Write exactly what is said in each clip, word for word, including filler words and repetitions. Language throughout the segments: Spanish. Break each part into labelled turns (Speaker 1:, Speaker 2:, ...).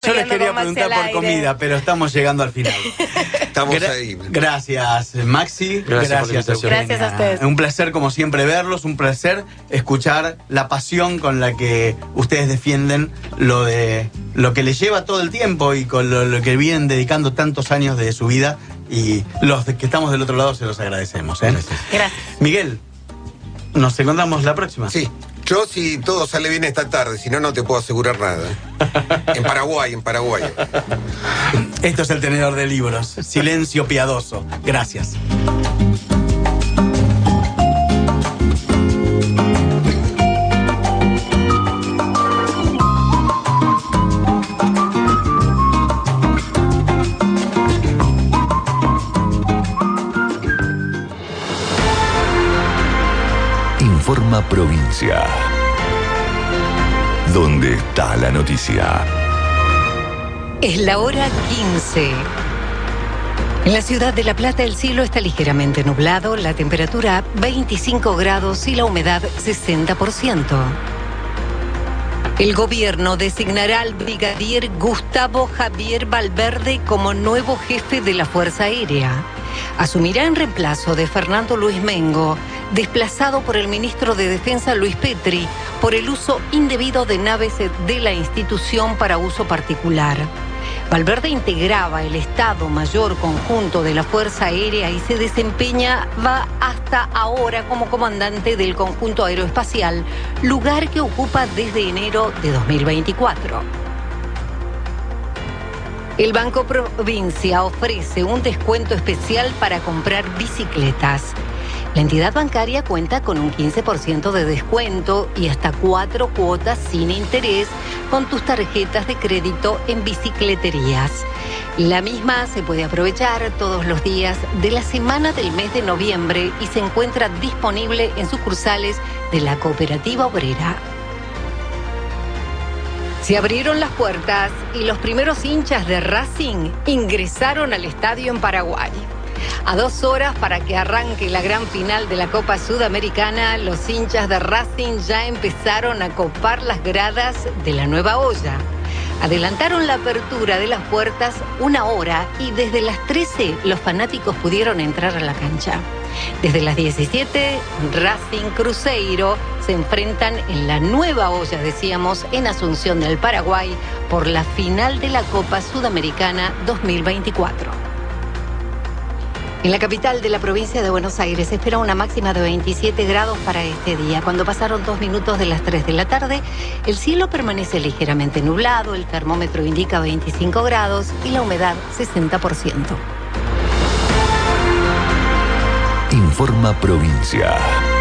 Speaker 1: Yo les quería preguntar por comida, pero estamos llegando al final.
Speaker 2: Estamos
Speaker 1: Gra-
Speaker 2: ahí.
Speaker 1: Gracias, Maxi.
Speaker 3: Gracias,
Speaker 1: Gracias,
Speaker 3: por la
Speaker 1: Eugenia.
Speaker 4: Gracias a ustedes.
Speaker 1: Un placer, como siempre, verlos. Un placer escuchar la pasión con la que ustedes defienden lo de lo que les lleva todo el tiempo y con lo, lo que vienen dedicando tantos años de su vida. Y los que estamos del otro lado se los agradecemos, ¿eh?
Speaker 4: Gracias.
Speaker 1: Miguel, nos encontramos la próxima.
Speaker 2: Sí. Yo, si todo sale bien esta tarde, si no, no te puedo asegurar nada. En Paraguay, en Paraguay.
Speaker 1: Esto es El Tenedor de Libros. Silencio piadoso. Gracias.
Speaker 5: Informa Provincia. ¿Dónde está la noticia?
Speaker 6: Es la hora quince. En la ciudad de La Plata el cielo está ligeramente nublado, la temperatura veinticinco grados y la humedad sesenta por ciento. El gobierno designará al brigadier Gustavo Javier Valverde como nuevo jefe de la Fuerza Aérea. Asumirá en reemplazo de Fernando Luis Mengo, desplazado por el ministro de Defensa Luis Petri por el uso indebido de naves de la institución para uso particular. Valverde integraba el Estado Mayor Conjunto de la Fuerza Aérea y se desempeñaba hasta ahora como comandante del Conjunto Aeroespacial, lugar que ocupa desde enero de dos mil veinticuatro. El Banco Provincia ofrece un descuento especial para comprar bicicletas. La entidad bancaria cuenta con un quince por ciento de descuento y hasta cuatro cuotas sin interés con tus tarjetas de crédito en bicicleterías. La misma se puede aprovechar todos los días de la semana del mes de noviembre y se encuentra disponible en sucursales de la Cooperativa Obrera. Se abrieron las puertas y los primeros hinchas de Racing ingresaron al estadio en Paraguay. A dos horas para que arranque la gran final de la Copa Sudamericana, los hinchas de Racing ya empezaron a copar las gradas de la Nueva Olla. Adelantaron la apertura de las puertas una hora y desde las trece los fanáticos pudieron entrar a la cancha. Desde las diecisiete, Racing Cruzeiro se enfrentan en la Nueva Olla, decíamos, en Asunción del Paraguay, por la final de la Copa Sudamericana dos mil veinticuatro. En la capital de la provincia de Buenos Aires se espera una máxima de veintisiete grados para este día. Cuando pasaron dos minutos de las tres de la tarde, el cielo permanece ligeramente nublado, el termómetro indica veinticinco grados y la humedad sesenta por ciento.
Speaker 5: Informa Provincia.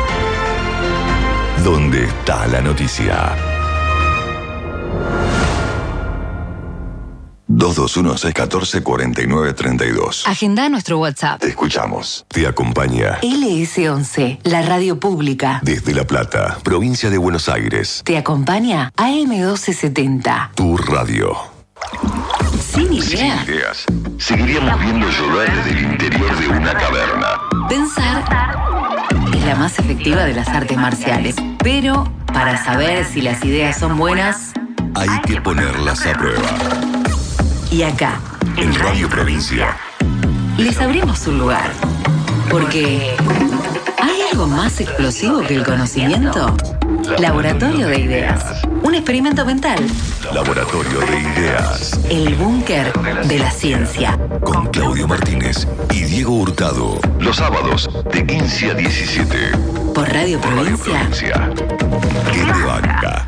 Speaker 5: ¿Dónde está la noticia? dos dos uno seis uno cuatro cuatro nueve tres dos.
Speaker 6: Agenda nuestro WhatsApp.
Speaker 5: Te escuchamos. Te acompaña
Speaker 6: L S once, la radio pública.
Speaker 5: desde La Plata, provincia de Buenos Aires.
Speaker 6: Te acompaña A M doce setenta.
Speaker 5: Tu radio.
Speaker 6: Sin idea.
Speaker 5: Sin ideas. Seguiríamos viendo llover desde el interior de una caverna.
Speaker 6: Pensar es la más efectiva de las artes marciales. Pero para saber si las ideas son buenas,
Speaker 5: Hay que ponerlas a prueba.
Speaker 6: y acá,
Speaker 5: En Radio Provincia.
Speaker 6: les abrimos un lugar. Porque ¿hay algo más explosivo que el conocimiento? Laboratorio de Ideas. Un experimento mental.
Speaker 5: Laboratorio de Ideas.
Speaker 6: El búnker de la ciencia.
Speaker 5: Con Claudio Martínez y Diego Hurtado. Los sábados de quince a diecisiete.
Speaker 6: Por Radio
Speaker 5: Por Radio
Speaker 6: Provincia.
Speaker 5: Provincia. Que te banca.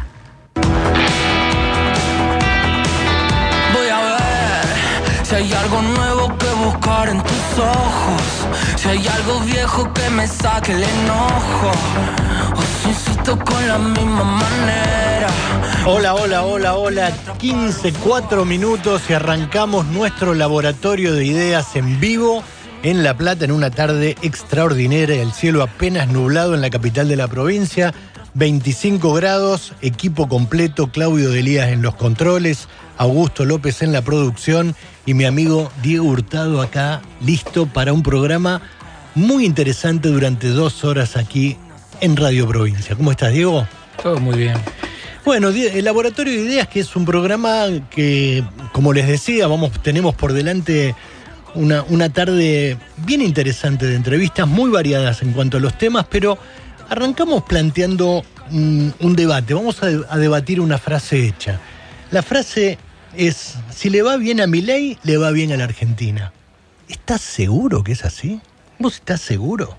Speaker 7: Voy a ver si hay algo nuevo que buscar en tus ojos, si hay algo viejo que me saque el enojo, o si insisto con la misma manera.
Speaker 8: Hola, hola, hola, hola. quince, cuatro minutos y arrancamos nuestro laboratorio de ideas en vivo en La Plata en una tarde extraordinaria. El cielo apenas nublado en la capital de la provincia. veinticinco grados, equipo completo, Claudio Delías en los controles, Augusto López en la producción y mi amigo Diego Hurtado acá, listo para un programa muy interesante durante dos horas aquí en Radio Provincia. ¿Cómo estás, Diego?
Speaker 3: Todo muy bien.
Speaker 8: Bueno, el Laboratorio de Ideas, que es un programa que, como les decía, vamos, tenemos por delante una, una tarde bien interesante de entrevistas, muy variadas en cuanto a los temas, pero arrancamos planteando un, un debate. Vamos a, a debatir una frase hecha. La frase es: si le va bien a Milei, le va bien a la Argentina. ¿Estás seguro que es así? ¿Vos estás seguro?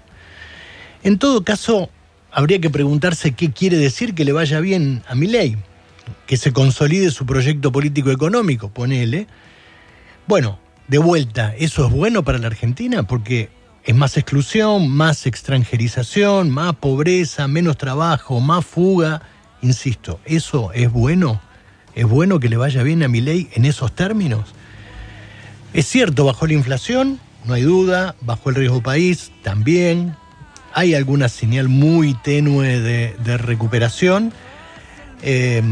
Speaker 8: En todo caso, habría que preguntarse qué quiere decir que le vaya bien a Milei, que se consolide su proyecto político-económico, ponele. Bueno, de vuelta, ¿eso es bueno para la Argentina? Porque es más exclusión, más extranjerización, más pobreza, menos trabajo, más fuga. Insisto, ¿eso es bueno? ¿Es bueno que le vaya bien a Milei en esos términos? Es cierto, bajó la inflación, no hay duda, bajó el riesgo país, también. Hay alguna señal muy tenue de, de recuperación. Eh,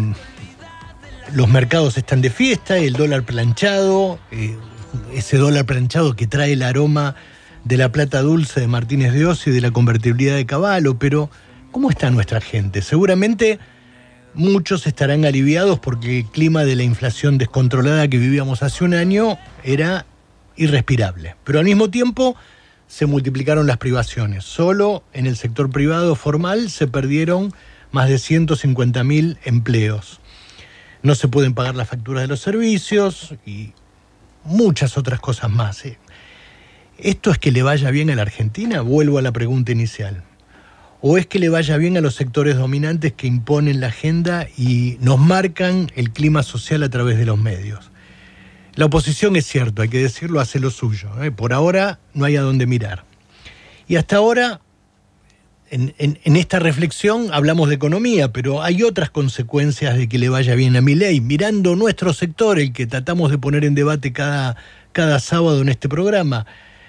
Speaker 8: los mercados están de fiesta, el dólar planchado, eh, ese dólar planchado que trae el aroma de la plata dulce de Martínez de Oz y de la convertibilidad de Cavallo. Pero, ¿cómo está nuestra gente? Seguramente muchos estarán aliviados porque el clima de la inflación descontrolada que vivíamos hace un año era irrespirable. Pero al mismo tiempo se multiplicaron las privaciones. Solo en el sector privado formal se perdieron más de ciento cincuenta mil empleos. No se pueden pagar las facturas de los servicios y muchas otras cosas más. ¿Esto es que le vaya bien a la Argentina? Vuelvo a la pregunta inicial. ¿O es que le vaya bien a los sectores dominantes que imponen la agenda y nos marcan el clima social a través de los medios? La oposición, es cierto, hay que decirlo, hace lo suyo, ¿eh? Por ahora no hay a dónde mirar. Y hasta ahora, en, en, en esta reflexión hablamos de economía, pero hay otras consecuencias de que le vaya bien a Milei. Mirando nuestro sector, el que tratamos de poner en debate cada, cada sábado en este programa,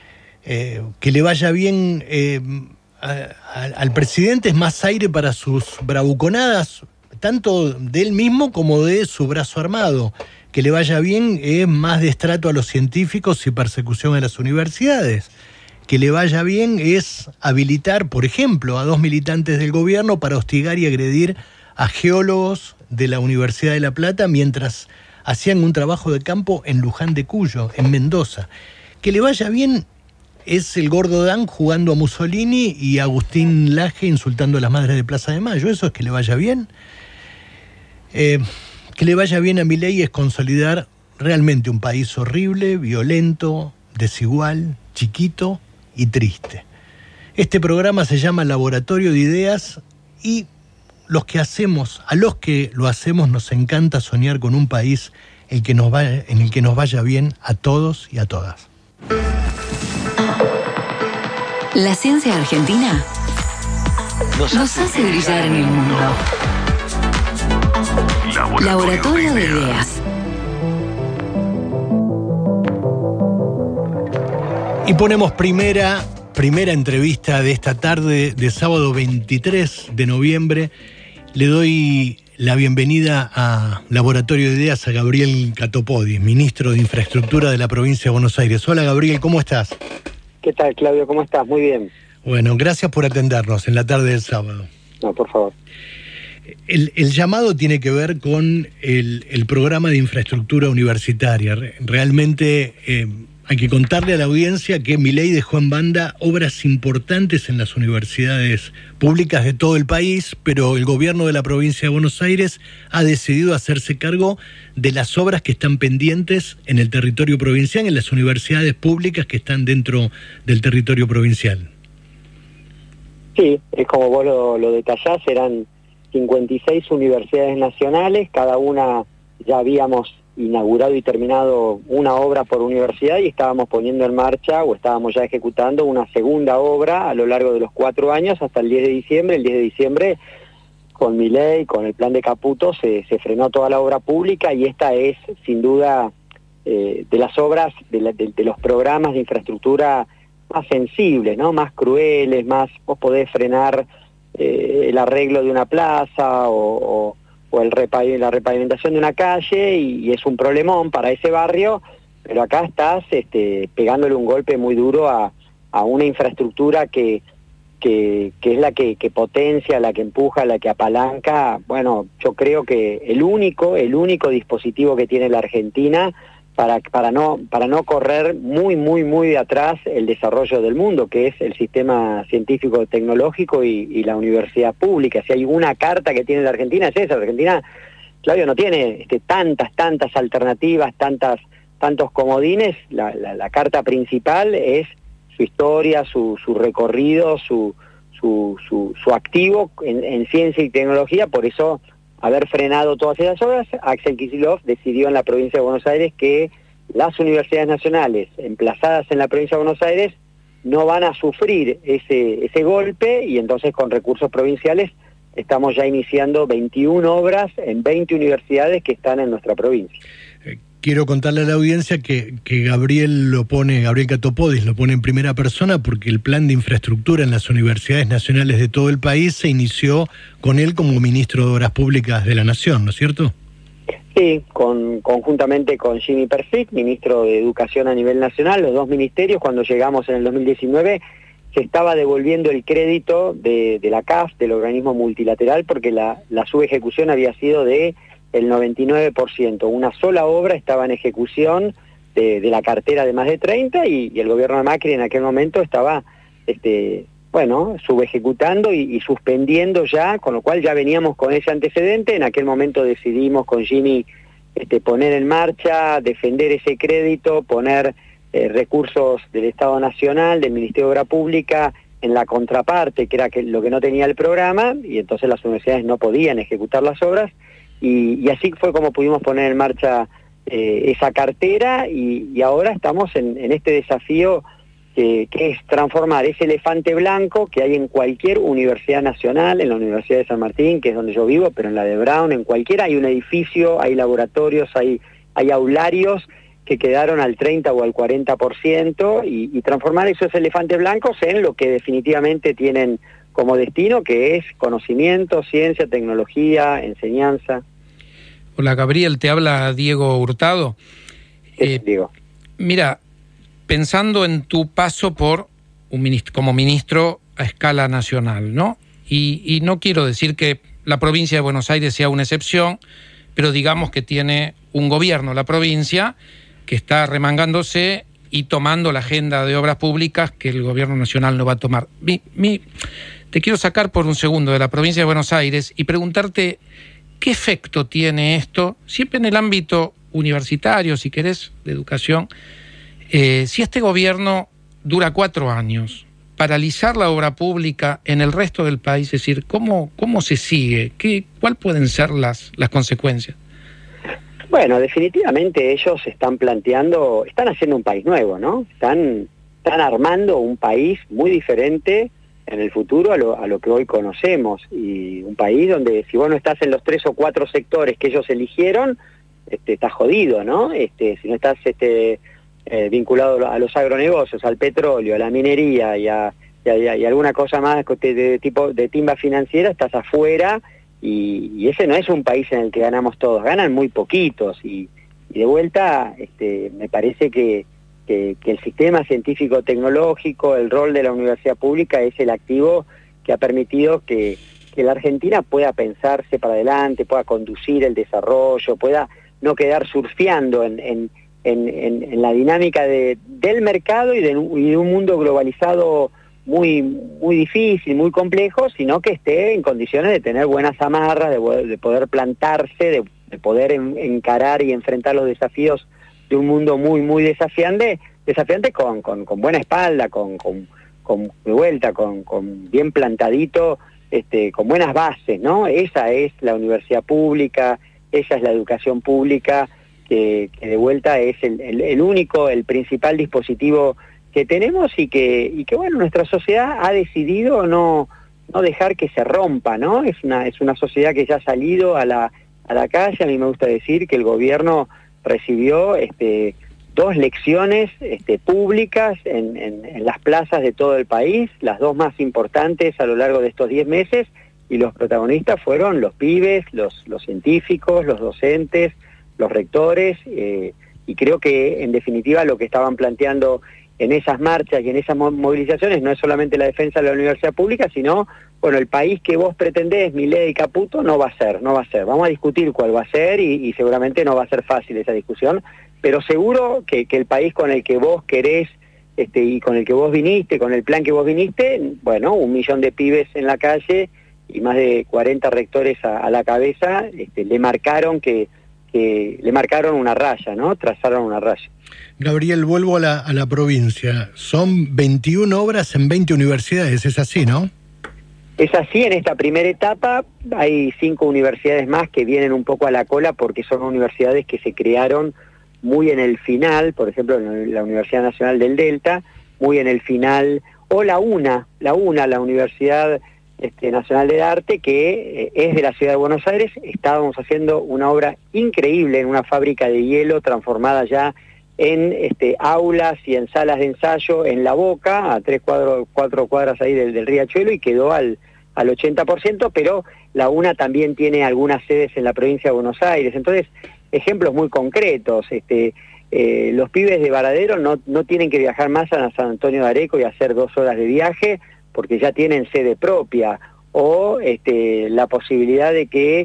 Speaker 8: eh, que le vaya bien eh, a, a, al presidente es más aire para sus bravuconadas, tanto de él mismo como de su brazo armado. Que le vaya bien es más destrato a los científicos y persecución a las universidades. Que le vaya bien es habilitar, por ejemplo, a dos militantes del gobierno para hostigar y agredir a geólogos de la Universidad de La Plata mientras hacían un trabajo de campo en Luján de Cuyo, en Mendoza. Que le vaya bien es el gordo Dan jugando a Mussolini y a Agustín Laje insultando a las madres de Plaza de Mayo. ¿Eso es que le vaya bien? Eh... Que le vaya bien a Milei es consolidar realmente un país horrible, violento, desigual, chiquito y triste. Este programa se llama Laboratorio de Ideas y los que hacemos, a los que lo hacemos nos encanta soñar con un país el que nos vaya, en el que nos vaya bien a todos y a todas.
Speaker 3: La ciencia argentina nos hace brillar en el mundo. Laboratorio, Laboratorio de Ideas.
Speaker 8: Y ponemos primera, primera entrevista de esta tarde de sábado veintitrés de noviembre. Le doy la bienvenida a Laboratorio de Ideas a Gabriel Catopodis, ministro de Infraestructura de la provincia de Buenos Aires. Hola Gabriel, ¿cómo estás?
Speaker 4: ¿Qué tal, Claudio? ¿Cómo estás? Muy bien.
Speaker 8: Bueno, gracias por atendernos en la tarde del sábado.
Speaker 4: No, por favor.
Speaker 8: El, el llamado tiene que ver con el, el programa de infraestructura universitaria. Realmente eh, hay que contarle a la audiencia que Milei dejó en banda obras importantes en las universidades públicas de todo el país, pero el gobierno de la provincia de Buenos Aires ha decidido hacerse cargo de las obras que están pendientes en el territorio provincial, en las universidades públicas que están dentro del territorio provincial.
Speaker 4: Sí, es como vos lo, lo detallás, eran cincuenta y seis universidades nacionales, cada una ya habíamos inaugurado y terminado una obra por universidad y estábamos poniendo en marcha o estábamos ya ejecutando una segunda obra a lo largo de los cuatro años hasta el diez de diciembre. El diez de diciembre, con Milei, con el plan de Caputo, se, se frenó toda la obra pública y esta es, sin duda, eh, de las obras, de, la, de, de los programas de infraestructura más sensibles, ¿no? Más crueles, más vos podés frenar Eh, el arreglo de una plaza o, o, o el repa la repavimentación de una calle y, y es un problemón para ese barrio, pero acá estás este, pegándole un golpe muy duro a, a una infraestructura que que, que es la que, que potencia, la que empuja, la que apalanca. Bueno, yo creo que el único, el único dispositivo que tiene la Argentina para, para no, para no correr muy, muy, muy de atrás el desarrollo del mundo, que es el sistema científico tecnológico y, y la universidad pública. Si hay una carta que tiene la Argentina es esa. La Argentina, Claudio, no tiene este, tantas, tantas alternativas, tantas, tantos comodines. La, la, la carta principal es su historia, su, su recorrido, su, su, su, su activo en, en ciencia y tecnología. Por eso, haber frenado todas esas obras, Axel Kicillof decidió en la provincia de Buenos Aires que las universidades nacionales emplazadas en la provincia de Buenos Aires no van a sufrir ese, ese golpe, y entonces con recursos provinciales estamos ya iniciando veintiuna obras en veinte universidades que están en nuestra provincia.
Speaker 8: Quiero contarle a la audiencia que, que Gabriel lo pone, Gabriel Catopodis lo pone en primera persona porque el plan de infraestructura en las universidades nacionales de todo el país se inició con él como ministro de Obras Públicas de la Nación, ¿no es cierto?
Speaker 4: Sí, con, conjuntamente con Jimmy Perfit, ministro de Educación a nivel nacional, los dos ministerios. Cuando llegamos en el dos mil diecinueve se estaba devolviendo el crédito de, de la C A F, del organismo multilateral, porque la, la subejecución había sido de el noventa y nueve por ciento. Una sola obra estaba en ejecución de, de la cartera de más de treinta, y, y el gobierno de Macri en aquel momento estaba, este, bueno, subejecutando y, y suspendiendo ya, con lo cual ya veníamos con ese antecedente. En aquel momento decidimos con Jimmy este, poner en marcha, defender ese crédito, poner eh, recursos del Estado Nacional, del Ministerio de Obra Pública, en la contraparte, que era que, lo que no tenía el programa, y entonces las universidades no podían ejecutar las obras. Y, y así fue como pudimos poner en marcha eh, esa cartera, y, y ahora estamos en, en este desafío que, que es transformar ese elefante blanco que hay en cualquier universidad nacional, en la Universidad de San Martín, que es donde yo vivo, pero en la de Brown, en cualquiera hay un edificio, hay laboratorios, hay, hay aularios que quedaron al treinta o al cuarenta por ciento, y, y transformar esos elefantes blancos en lo que definitivamente tienen como destino, que es conocimiento, ciencia, tecnología, enseñanza.
Speaker 9: Hola Gabriel, te habla Diego Hurtado.
Speaker 4: Eh, Diego.
Speaker 9: Mira, pensando en tu paso por un ministro, como ministro a escala nacional, ¿no? Y, y no quiero decir que la provincia de Buenos Aires sea una excepción, pero digamos que tiene un gobierno, la provincia, que está remangándose y tomando la agenda de obras públicas que el gobierno nacional no va a tomar. Mi, mi, te quiero sacar por un segundo de la provincia de Buenos Aires y preguntarte qué efecto tiene esto, siempre en el ámbito universitario, si querés, de educación, eh, si este gobierno dura cuatro años, paralizar la obra pública en el resto del país, es decir, ¿cómo, cómo se sigue? ¿Qué, ¿Cuál pueden ser las, las consecuencias?
Speaker 4: Bueno, definitivamente ellos están planteando, están haciendo un país nuevo, ¿no? Están, están armando un país muy diferente en el futuro a lo, a lo que hoy conocemos, y un país donde si vos no estás en los tres o cuatro sectores que ellos eligieron, este, estás jodido, ¿no? Este, si no estás este, eh, vinculado a los agronegocios, al petróleo, a la minería y a, y a, y a alguna cosa más de, de tipo de timba financiera, estás afuera. Y, y ese no es un país en el que ganamos todos, ganan muy poquitos, y, y de vuelta este, me parece que, que, que el sistema científico-tecnológico, el rol de la universidad pública es el activo que ha permitido que, que la Argentina pueda pensarse para adelante, pueda conducir el desarrollo, pueda no quedar surfeando en, en, en, en, en la dinámica de, del mercado y de, y de un mundo globalizado muy muy difícil, muy complejo, sino que esté en condiciones de tener buenas amarras, de, de poder plantarse, de, de poder en, encarar y enfrentar los desafíos de un mundo muy muy desafiante, desafiante con, con, con buena espalda, con, con, con de vuelta, con, con bien plantadito, este, con buenas bases, ¿no? Esa es la universidad pública, esa es la educación pública, que, que de vuelta es el, el, el único, el principal dispositivo que tenemos, y que y que bueno, nuestra sociedad ha decidido no no dejar que se rompa, ¿no? Es una es una sociedad que ya ha salido a la a la calle. A mí me gusta decir que el gobierno recibió este dos lecciones este públicas en, en, en las plazas de todo el país, las dos más importantes a lo largo de estos diez meses, y los protagonistas fueron los pibes, los los científicos, los docentes, los rectores, eh, y creo que en definitiva lo que estaban planteando en esas marchas y en esas movilizaciones no es solamente la defensa de la universidad pública, sino, bueno, el país que vos pretendés, Milei y Caputo, no va a ser, no va a ser. Vamos a discutir cuál va a ser y, y seguramente no va a ser fácil esa discusión, pero seguro que, que el país con el que vos querés este, y con el que vos viniste, con el plan que vos viniste, bueno, un millón de pibes en la calle y más de cuarenta rectores a, a la cabeza, este, le marcaron que, que le marcaron una raya, ¿no? Trazaron una raya.
Speaker 8: Gabriel, vuelvo a la, a la provincia. Son veintiuna obras en veinte universidades, es así, ¿no?
Speaker 4: Es así, en esta primera etapa hay cinco universidades más que vienen un poco a la cola porque son universidades que se crearon muy en el final, por ejemplo, en la Universidad Nacional del Delta, muy en el final, o la UNA, la UNA, la Universidad este, Nacional de Arte, que eh, es de la Ciudad de Buenos Aires. Estábamos haciendo una obra increíble en una fábrica de hielo transformada ya en este, aulas y en salas de ensayo en La Boca, a tres cuadros, cuatro cuadras ahí del, del Riachuelo, y quedó al, al ochenta por ciento, pero la UNA también tiene algunas sedes en la provincia de Buenos Aires. Entonces, ejemplos muy concretos, este, eh, los pibes de Varadero no, no tienen que viajar más a San Antonio de Areco y hacer dos horas de viaje, porque ya tienen sede propia, o este, la posibilidad de que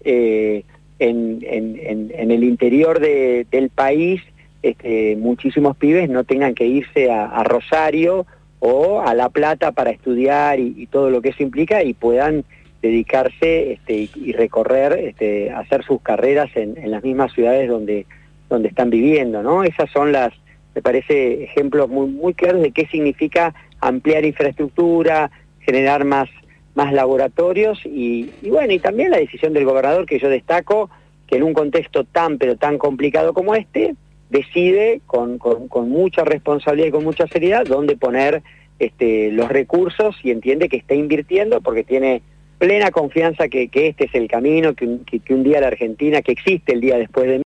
Speaker 4: eh, en, en, en, en el interior de, del país Este, muchísimos pibes no tengan que irse a, a Rosario o a La Plata para estudiar y, y todo lo que eso implica, y puedan dedicarse este, y, y recorrer, este, hacer sus carreras en, en las mismas ciudades donde, donde están viviendo, ¿no? Esas son las, me parece, ejemplos muy, muy claros de qué significa ampliar infraestructura, generar más, más laboratorios y, y bueno, y también la decisión del gobernador, que yo destaco, que en un contexto tan pero tan complicado como este, decide con, con, con mucha responsabilidad y con mucha seriedad dónde poner este, los recursos, y entiende que está invirtiendo porque tiene plena confianza que, que este es el camino, que un, que, que un día la Argentina, que existe el día después de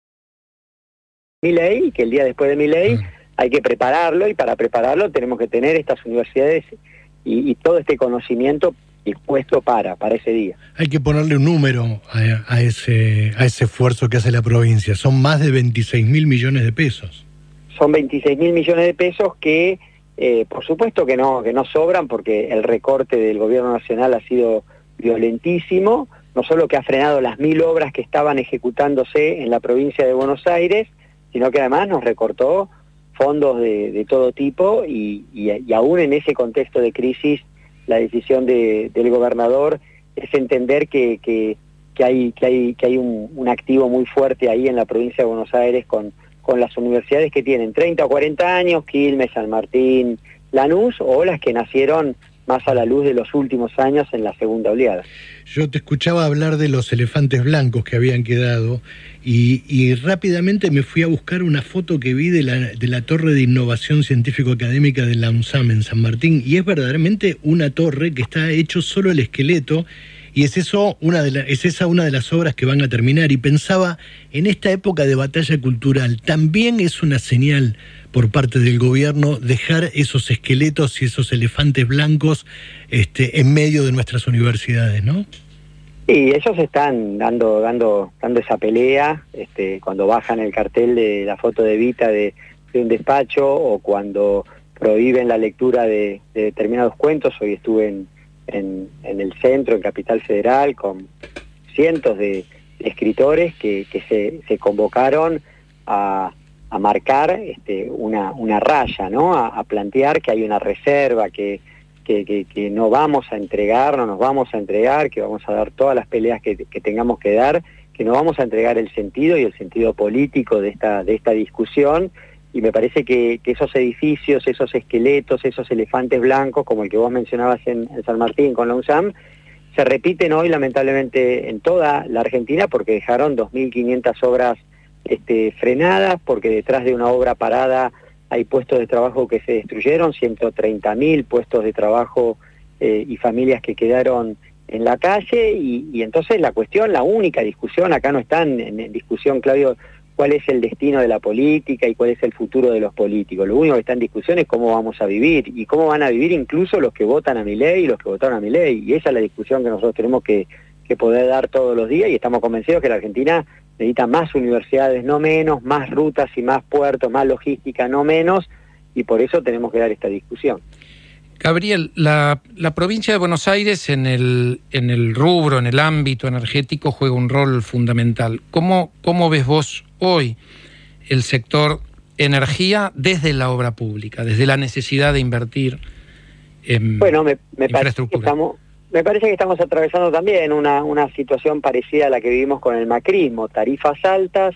Speaker 4: Milei, y que el día después de Milei hay que prepararlo, y para prepararlo tenemos que tener estas universidades y, y todo este conocimiento dispuesto para, para ese día.
Speaker 8: Hay que ponerle un número a, a, ese, a ese esfuerzo que hace la provincia. Son más de veintiséis mil millones de pesos.
Speaker 4: Son veintiséis mil millones de pesos que, eh, por supuesto que no, que no sobran, porque el recorte del gobierno nacional ha sido violentísimo, no solo que ha frenado las mil obras que estaban ejecutándose en la provincia de Buenos Aires, sino que además nos recortó fondos de, de todo tipo, y, y, y aún en ese contexto de crisis, la decisión de, del gobernador es entender que, que, que hay, que hay, que hay un, un activo muy fuerte ahí en la provincia de Buenos Aires con, con las universidades que tienen treinta o cuarenta años, Quilmes, San Martín, Lanús, o las que nacieron más a la luz de los últimos años en la segunda oleada.
Speaker 8: Yo te escuchaba hablar de los elefantes blancos que habían quedado y, y rápidamente me fui a buscar una foto que vi de la, de la Torre de Innovación Científico-Académica de la UNSAM en San Martín, y es verdaderamente una torre que está hecho solo el esqueleto, y es eso una de la, es esa una de las obras que van a terminar. Y pensaba, en esta época de batalla cultural, también es una señal por parte del gobierno dejar esos esqueletos y esos elefantes blancos este, en medio de nuestras universidades, ¿no?
Speaker 4: Sí, ellos están dando dando dando esa pelea, este, cuando bajan el cartel de la foto de Evita de, de un despacho, o cuando prohíben la lectura de, de determinados cuentos. Hoy estuve en, en, en el centro, en Capital Federal, con cientos de, de escritores que, que se, se convocaron a, a marcar este, una, una raya, ¿no? A, a plantear que hay una reserva, que Que, que, que no vamos a entregar, no nos vamos a entregar, que vamos a dar todas las peleas que, que tengamos que dar, que no vamos a entregar el sentido y el sentido político de esta, de esta discusión. Y me parece que, que esos edificios, esos esqueletos, esos elefantes blancos, como el que vos mencionabas en, en San Martín con la UNSAM, se repiten hoy lamentablemente en toda la Argentina, porque dejaron dos mil quinientas obras este, frenadas, porque detrás de una obra parada hay puestos de trabajo que se destruyeron, ciento treinta mil puestos de trabajo eh, y familias que quedaron en la calle, y, y entonces la cuestión, la única discusión, acá no están en, en discusión, Claudio, cuál es el destino de la política y cuál es el futuro de los políticos. Lo único que está en discusión es cómo vamos a vivir, y cómo van a vivir incluso los que votan a Milei y los que votaron a Milei, y esa es la discusión que nosotros tenemos que, que poder dar todos los días, y estamos convencidos que la Argentina necesita más universidades, no menos, más rutas y más puertos, más logística, no menos, y por eso tenemos que dar esta discusión.
Speaker 9: Gabriel, la, la provincia de Buenos Aires en el, en el rubro, en el ámbito energético, juega un rol fundamental. ¿Cómo, cómo ves vos hoy el sector energía desde la obra pública, desde la necesidad de invertir en
Speaker 4: bueno, me, me
Speaker 9: infraestructura?
Speaker 4: Parece que estamos, me parece que estamos atravesando también una, una situación parecida a la que vivimos con el macrismo, tarifas altas,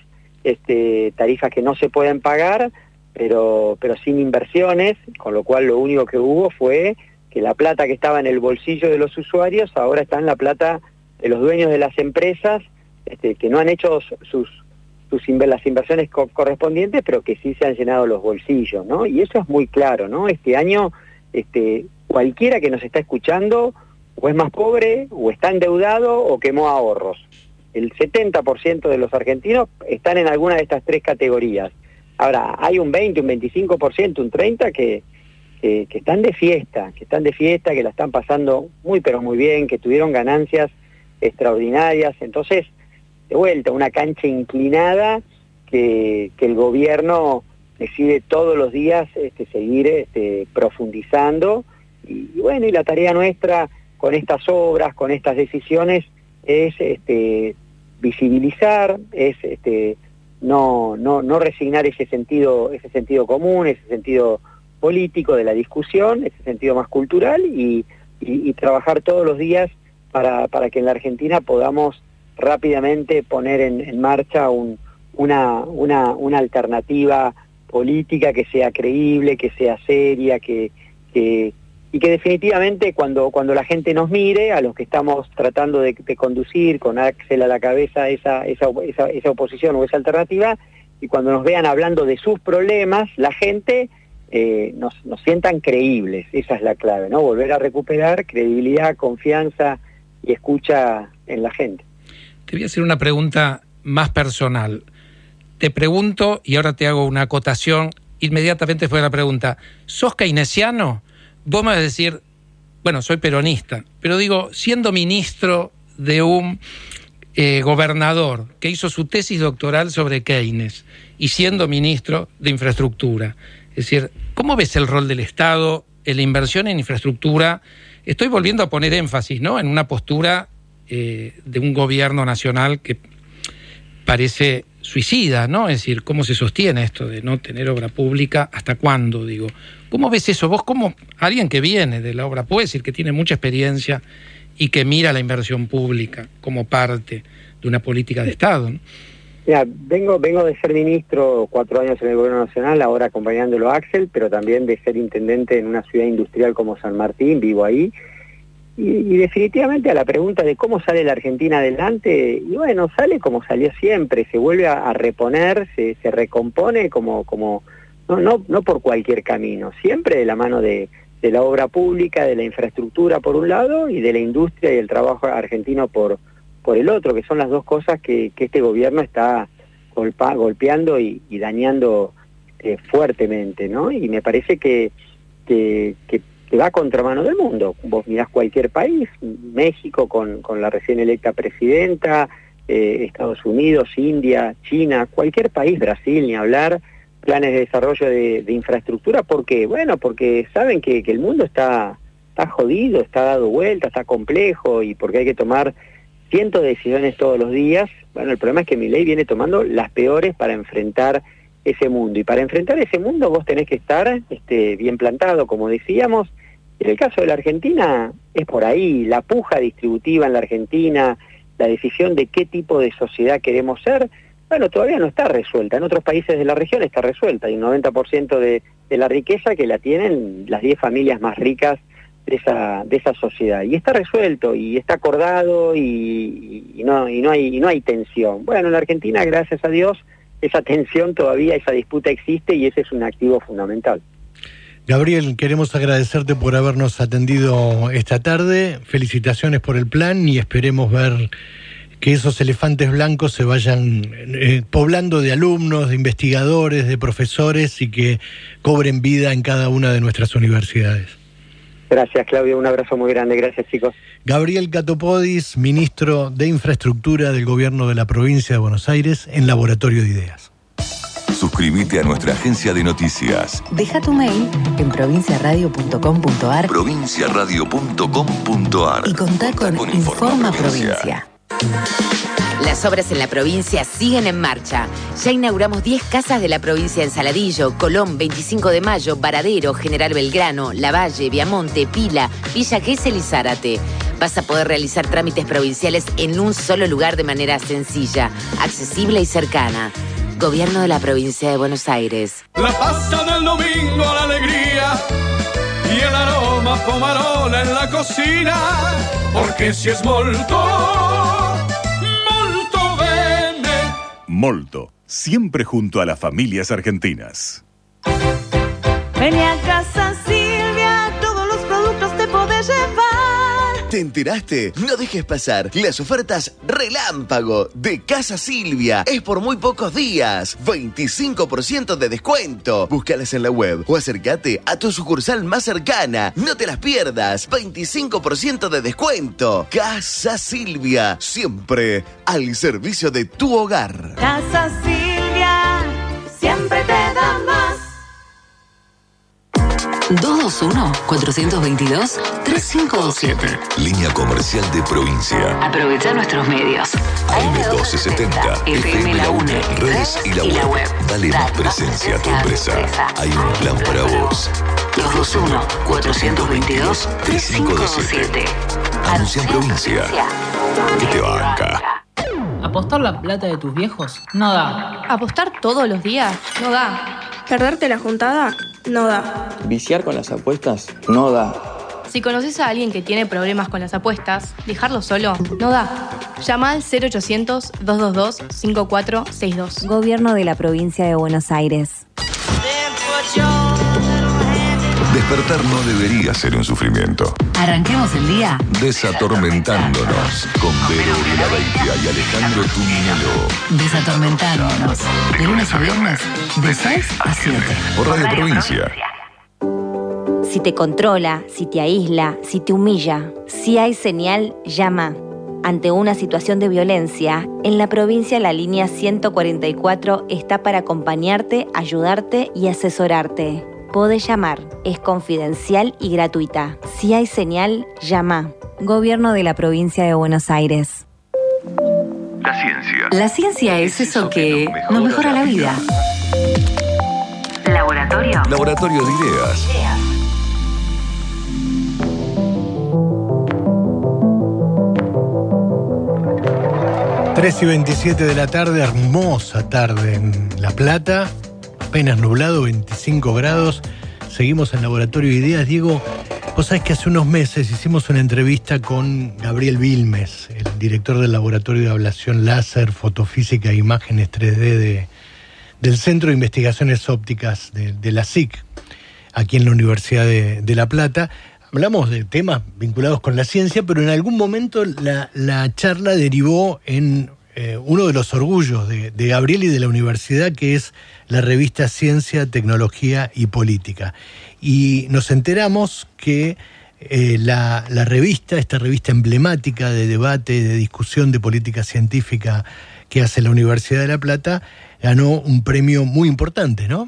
Speaker 4: este, tarifas que no se pueden pagar, pero pero sin inversiones, con lo cual lo único que hubo fue que la plata que estaba en el bolsillo de los usuarios ahora está en la plata de los dueños de las empresas, este, que no han hecho sus, sus inver, las inversiones co correspondientes, pero que sí se han llenado los bolsillos, ¿no? Y eso es muy claro, ¿no? Este año, este, cualquiera que nos está escuchando, o es más pobre, o está endeudado, o quemó ahorros. El setenta por ciento de los argentinos están en alguna de estas tres categorías. Ahora, hay un veinte, un veinticinco por ciento, un treinta por ciento que, que, que están de fiesta, que están de fiesta, que la están pasando muy pero muy bien, que tuvieron ganancias extraordinarias. Entonces, de vuelta, una cancha inclinada que, que el gobierno decide todos los días este, seguir este, profundizando. Y, y bueno, y la tarea nuestra con estas obras, con estas decisiones, es este, visibilizar, es... este no no no resignar ese sentido ese sentido común, ese sentido político de la discusión, ese sentido más cultural y, y, y trabajar todos los días para, para que en la Argentina podamos rápidamente poner en, en marcha un, una, una, una alternativa política que sea creíble, que sea seria, que, que y que definitivamente cuando cuando la gente nos mire, a los que estamos tratando de, de conducir con Axel a la cabeza esa, esa, esa, esa oposición o esa alternativa, y cuando nos vean hablando de sus problemas, la gente eh, nos, nos sientan creíbles. Esa es la clave, ¿no? Volver a recuperar credibilidad, confianza y escucha en la gente.
Speaker 9: Te voy a hacer una pregunta más personal. Te pregunto, y ahora te hago una acotación, inmediatamente fue la pregunta, ¿sos keynesiano? Vos me vas a decir, bueno, soy peronista, pero digo, siendo ministro de un eh, gobernador que hizo su tesis doctoral sobre Keynes y siendo ministro de infraestructura, es decir, ¿cómo ves el rol del Estado en la inversión en infraestructura? Estoy volviendo a poner énfasis, ¿no?, en una postura eh, de un gobierno nacional que parece suicida, ¿no? Es decir, ¿cómo se sostiene esto de no tener obra pública? ¿Hasta cuándo, digo? ¿Cómo ves eso? Vos, como alguien que viene de la obra, puede decir que tiene mucha experiencia y que mira la inversión pública como parte de una política de Estado, ¿no?
Speaker 4: Mira, vengo, vengo de ser ministro cuatro años en el Gobierno Nacional, ahora acompañándolo a Axel, pero también de ser intendente en una ciudad industrial como San Martín, vivo ahí. Y, y definitivamente a la pregunta de cómo sale la Argentina adelante, y bueno, sale como salió siempre, se vuelve a, a reponer, se, se recompone como... como No, no, no por cualquier camino, siempre de la mano de, de la obra pública, de la infraestructura por un lado y de la industria y el trabajo argentino por, por el otro, que son las dos cosas que, que este gobierno está golpa, golpeando y, y dañando eh, fuertemente, ¿no? Y me parece que, que, que, que va a contramano del mundo. Vos mirás cualquier país, México con, con la recién electa presidenta, eh, Estados Unidos, India, China, cualquier país, Brasil, ni hablar, planes de desarrollo de, de infraestructura. ¿Por qué? Bueno, porque saben que, que el mundo está, está jodido, está dado vuelta, está complejo y porque hay que tomar cientos de decisiones todos los días. Bueno, el problema es que Milei viene tomando las peores para enfrentar ese mundo. Y para enfrentar ese mundo vos tenés que estar este, bien plantado, como decíamos. En el caso de la Argentina es por ahí, la puja distributiva en la Argentina, la decisión de qué tipo de sociedad queremos ser, bueno, todavía no está resuelta. En otros países de la región está resuelta. Hay un noventa por ciento de, de la riqueza que la tienen las diez familias más ricas de esa, de esa sociedad. Y está resuelto, y está acordado, y, y, no, y, no hay, y no hay tensión. Bueno, en la Argentina, gracias a Dios, esa tensión todavía, esa disputa existe, y ese es un activo fundamental.
Speaker 8: Gabriel, queremos agradecerte por habernos atendido esta tarde. Felicitaciones por el plan y esperemos ver que esos elefantes blancos se vayan eh, poblando de alumnos, de investigadores, de profesores y que cobren vida en cada una de nuestras universidades.
Speaker 4: Gracias, Claudio. Un abrazo muy grande. Gracias, chicos.
Speaker 8: Gabriel Catopodis, ministro de Infraestructura del Gobierno de la Provincia de Buenos Aires, en Laboratorio de Ideas.
Speaker 5: suscríbete a nuestra agencia de noticias.
Speaker 3: Deja tu mail en provincia radio punto com punto ar
Speaker 5: provincia radio punto com punto ar
Speaker 3: y contá con, con Informa, Informa Provincia.
Speaker 10: Las obras en la provincia siguen en marcha. Ya inauguramos diez casas de la provincia en Saladillo, Colón, veinticinco de mayo, Varadero, General Belgrano, Lavalle, Viamonte, Pila, Villa Gesell y Zárate. Vas a poder realizar trámites provinciales en un solo lugar de manera sencilla, accesible y cercana. Gobierno de la provincia de Buenos Aires.
Speaker 11: La pasta del domingo, la alegría y el aroma pomarola en la cocina, porque si es molto, molto bene.
Speaker 12: Molto, siempre junto a las familias argentinas.
Speaker 13: Ven a Casa Silvia, todos los productos te podés llevar.
Speaker 14: ¿Te enteraste? No dejes pasar las ofertas relámpago de Casa Silvia. Es por muy pocos días. veinticinco por ciento de descuento. Búscalas en la web o acércate a tu sucursal más cercana. No te las pierdas. veinticinco por ciento de descuento. Casa Silvia. Siempre al servicio de tu hogar.
Speaker 13: Casa Silvia. Siempre te da más.
Speaker 3: dos dos uno, cuatro dos dos, tres cinco dos siete.
Speaker 5: Línea comercial de provincia.
Speaker 3: Aprovecha nuestros medios.
Speaker 5: A M doce setenta, F M La UNE, redes y la web. Dale más presencia a tu empresa. Hay un plan para vos.
Speaker 3: dos dos uno, cuatro dos dos, tres cinco dos siete.
Speaker 5: Anuncia en provincia. ¿Qué te banca?
Speaker 15: ¿Apostar la plata de tus viejos? No da.
Speaker 16: ¿Apostar todos los días? No da. ¿Perderte la juntada? No da.
Speaker 17: ¿Viciar con las apuestas? No da.
Speaker 16: Si conoces a alguien que tiene problemas con las apuestas, dejarlo solo no da. Llama al cero ochocientos, dos dos dos, cinco cuatro seis dos.
Speaker 18: Gobierno de la provincia de Buenos Aires.
Speaker 5: Despertar no debería ser un sufrimiento.
Speaker 3: Arranquemos el día
Speaker 5: desatormentándonos con Vero Vilaveitia y Alejandro Tuminelo.
Speaker 3: Desatormentándonos. De lunes a viernes, de seis a siete.
Speaker 5: Por Radio Provincia.
Speaker 18: Si te controla, si te aísla, si te humilla, si hay señal, llama. Ante una situación de violencia, en la provincia la línea ciento cuarenta y cuatro está para acompañarte, ayudarte y asesorarte. Podés llamar, es confidencial y gratuita. Si hay señal, llama. Gobierno de la provincia de Buenos Aires.
Speaker 5: La ciencia.
Speaker 3: La ciencia es eso que nos mejora la vida. Laboratorio.
Speaker 5: Laboratorio de ideas.
Speaker 8: tres y veintisiete de la tarde, hermosa tarde en La Plata. Apenas nublado, veinticinco grados. Seguimos en Laboratorio de Ideas. Diego, vos sabés que hace unos meses hicimos una entrevista con Gabriel Vilmes, el director del Laboratorio de Ablación Láser, Fotofísica e Imágenes tres D de, del Centro de Investigaciones Ópticas de, de la S I C, aquí en la Universidad de, de La Plata. Hablamos de temas vinculados con la ciencia, pero en algún momento la, la charla derivó en eh, uno de los orgullos de, de Gabriel y de la universidad, que es la revista Ciencia, Tecnología y Política. Y nos enteramos que eh, la, la revista, esta revista emblemática de debate, de discusión de política científica que hace la Universidad de La Plata, ganó un premio muy importante, ¿no?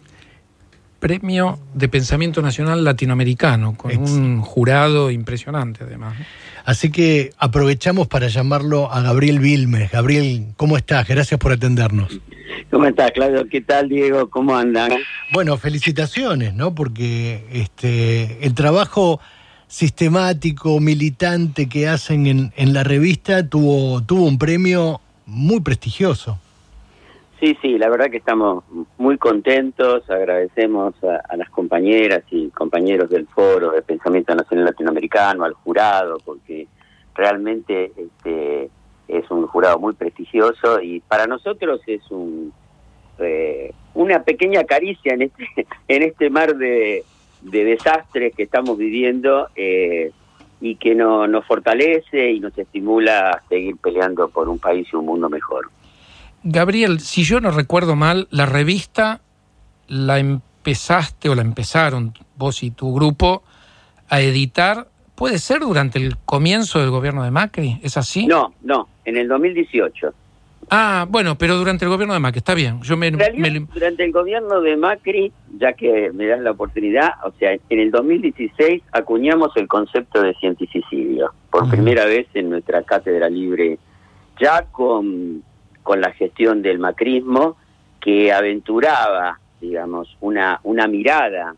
Speaker 9: Premio de Pensamiento Nacional Latinoamericano, con Ex. un jurado impresionante además.
Speaker 8: Así que aprovechamos para llamarlo a Gabriel Vilmes. Gabriel, ¿cómo estás? Gracias por atendernos.
Speaker 19: ¿Cómo estás, Claudio? ¿Qué tal, Diego? ¿Cómo andan?
Speaker 8: Bueno, felicitaciones, ¿no? Porque este el trabajo sistemático, militante que hacen en, en la revista tuvo, tuvo un premio muy prestigioso.
Speaker 19: Sí, sí, la verdad que estamos muy contentos, agradecemos a, a las compañeras y compañeros del Foro de Pensamiento Nacional Latinoamericano, al jurado, porque realmente este es un jurado muy prestigioso y para nosotros es un eh, una pequeña caricia en este en este mar de, de desastres que estamos viviendo eh, y que no, nos fortalece y nos estimula a seguir peleando por un país y un mundo mejor.
Speaker 9: Gabriel, si yo no recuerdo mal, la revista la empezaste o la empezaron vos y tu grupo a editar, ¿puede ser durante el comienzo del gobierno de Macri? ¿Es así?
Speaker 19: No, no, en el dos mil dieciocho.
Speaker 9: Ah, bueno, pero durante el gobierno de Macri, está bien. Yo me,
Speaker 19: En realidad,
Speaker 9: me...
Speaker 19: durante el gobierno de Macri, ya que me das la oportunidad, o sea, en el dos mil dieciséis acuñamos el concepto de cientificidio, por uh-huh. primera vez en nuestra cátedra libre, ya con, con la gestión del macrismo, que aventuraba, digamos, una, una mirada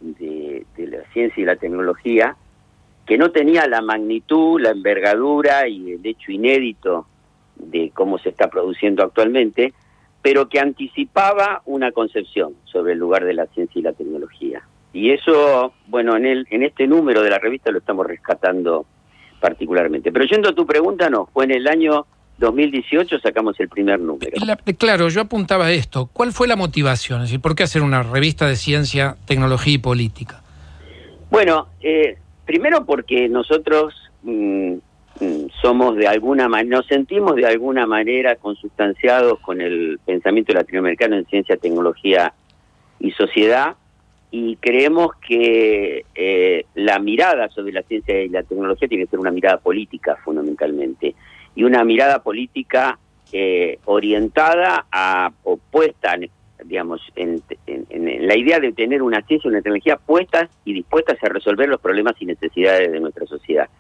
Speaker 19: de, de la ciencia y la tecnología, que no tenía la magnitud, la envergadura y el hecho inédito de cómo se está produciendo actualmente, pero que anticipaba una concepción sobre el lugar de la ciencia y la tecnología. Y eso, bueno, en el en este número de la revista lo estamos rescatando particularmente. Pero yendo a tu pregunta, no, fue en el año dos mil dieciocho sacamos el primer número.
Speaker 9: La, claro, yo apuntaba a esto. ¿Cuál fue la motivación? Es decir, ¿por qué hacer una revista de ciencia, tecnología y política?
Speaker 19: Bueno, eh, primero porque nosotros... Mmm, somos de alguna manera, nos sentimos de alguna manera consustanciados con el pensamiento latinoamericano en ciencia, tecnología y sociedad, y creemos que eh, la mirada sobre la ciencia y la tecnología tiene que ser una mirada política fundamentalmente, y una mirada política eh, orientada a, opuesta, digamos, en, en, en la idea de tener una ciencia y una tecnología puestas y dispuestas a resolver los problemas y necesidades de nuestra sociedad.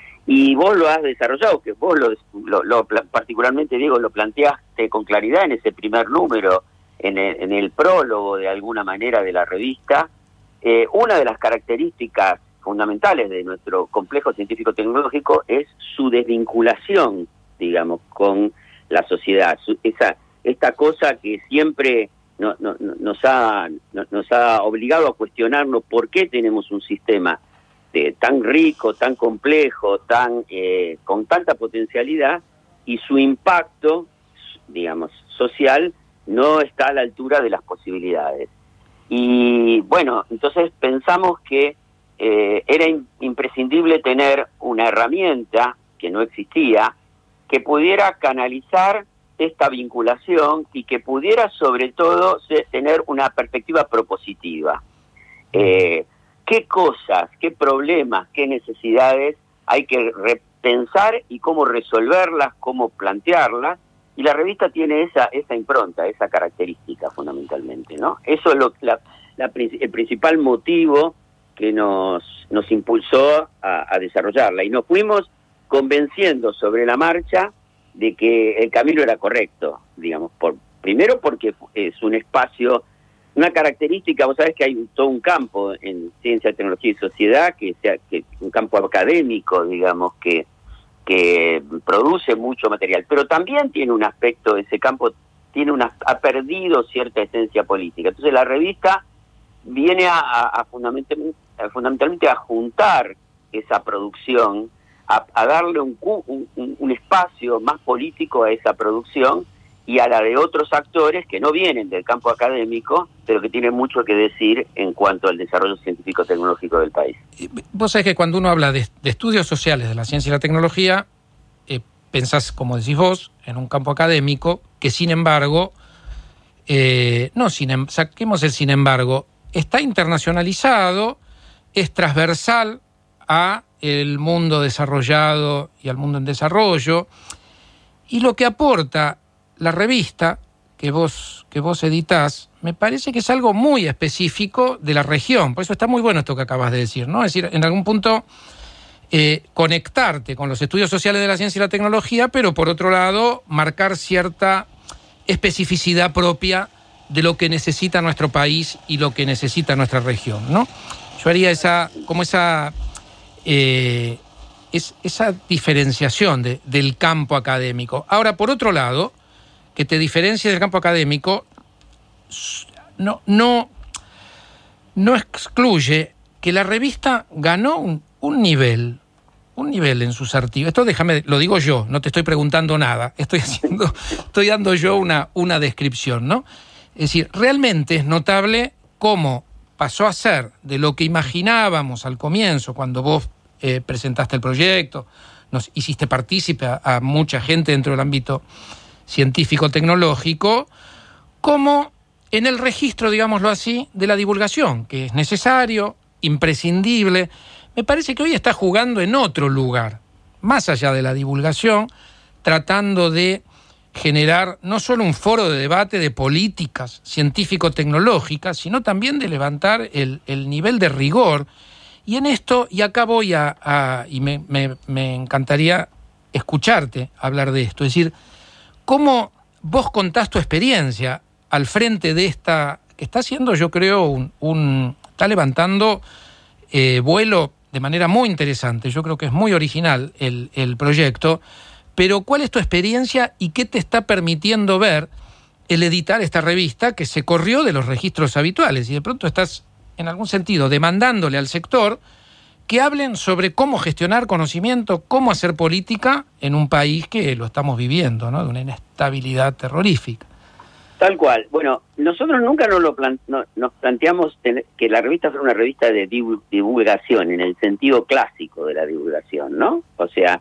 Speaker 19: Y vos lo has desarrollado, que vos lo, lo, lo particularmente, Diego, lo planteaste con claridad en ese primer número, en el, en el prólogo de alguna manera de la revista. Eh, una de las características fundamentales de nuestro complejo científico-tecnológico es su desvinculación, digamos, con la sociedad. Su, esa esta cosa que siempre no, no, no, nos, ha, no, nos ha obligado a cuestionarnos por qué tenemos un sistema de, tan rico, tan complejo, tan eh, con tanta potencialidad, y su impacto, digamos, social no está a la altura de las posibilidades. Y bueno, entonces pensamos que eh, era in, imprescindible tener una herramienta que no existía, que pudiera canalizar esta vinculación y que pudiera sobre todo se, tener una perspectiva propositiva. Eh, ¿Qué cosas, qué problemas, qué necesidades hay que repensar y cómo resolverlas, cómo plantearlas? Y la revista tiene esa esa impronta, esa característica fundamentalmente, ¿no? Eso es lo, la, la, el principal motivo que nos, nos impulsó a, a desarrollarla. Y nos fuimos convenciendo sobre la marcha de que el camino era correcto, digamos. Por, primero porque es un espacio, una característica, vos sabés que hay todo un campo en ciencia, tecnología y sociedad, que sea que un campo académico, digamos, que que produce mucho material, pero también tiene un aspecto, ese campo tiene una, ha perdido cierta esencia política. Entonces la revista viene a, a, a, fundamentalmente, a fundamentalmente a juntar esa producción, a, a darle un, un, un espacio más político a esa producción y a la de otros actores que no vienen del campo académico, pero que tienen mucho que decir en cuanto al desarrollo científico-tecnológico del país.
Speaker 9: Vos sabés que cuando uno habla de, de estudios sociales de la ciencia y la tecnología, eh, pensás, como decís vos, en un campo académico que, sin embargo, eh, no, sin, saquemos el sin embargo, está internacionalizado, es transversal a el mundo desarrollado y al mundo en desarrollo, y lo que aporta la revista que vos, que vos editás, me parece que es algo muy específico de la región. Por eso está muy bueno esto que acabas de decir, ¿no? Es decir, en algún punto eh, conectarte con los estudios sociales de la ciencia y la tecnología, pero por otro lado, marcar cierta especificidad propia de lo que necesita nuestro país y lo que necesita nuestra región, ¿no? Yo haría esa, como esa, eh, es, esa diferenciación de, del campo académico. Ahora, por otro lado, que te diferencie del campo académico no, no, no excluye que la revista ganó un, un nivel, un nivel en sus artículos. Esto déjame, lo digo yo, no te estoy preguntando nada, estoy haciendo, estoy dando yo una, una descripción, ¿no? Es decir, realmente es notable cómo pasó a ser de lo que imaginábamos al comienzo, cuando vos eh, presentaste el proyecto, nos hiciste partícipe a, a mucha gente dentro del ámbito científico-tecnológico, como en el registro, digámoslo así, de la divulgación, que es necesario, imprescindible. Me parece que hoy está jugando en otro lugar, más allá de la divulgación, tratando de generar no solo un foro de debate de políticas científico-tecnológicas, sino también de levantar el, el nivel de rigor. Y en esto, y acá voy a, a y me, me, me encantaría escucharte hablar de esto, es decir, cómo vos contás tu experiencia al frente de esta, que está haciendo, yo creo, un, un está levantando eh, vuelo de manera muy interesante, yo creo que es muy original el, el proyecto, pero ¿cuál es tu experiencia y qué te está permitiendo ver el editar esta revista que se corrió de los registros habituales? Y de pronto estás, en algún sentido, demandándole al sector que hablen sobre cómo gestionar conocimiento, cómo hacer política en un país que lo estamos viviendo, ¿no? De una inestabilidad terrorífica.
Speaker 19: Tal cual. Bueno, nosotros nunca nos, lo plan- no, nos planteamos tener, que la revista fuera una revista de div- divulgación, en el sentido clásico de la divulgación, ¿no? O sea,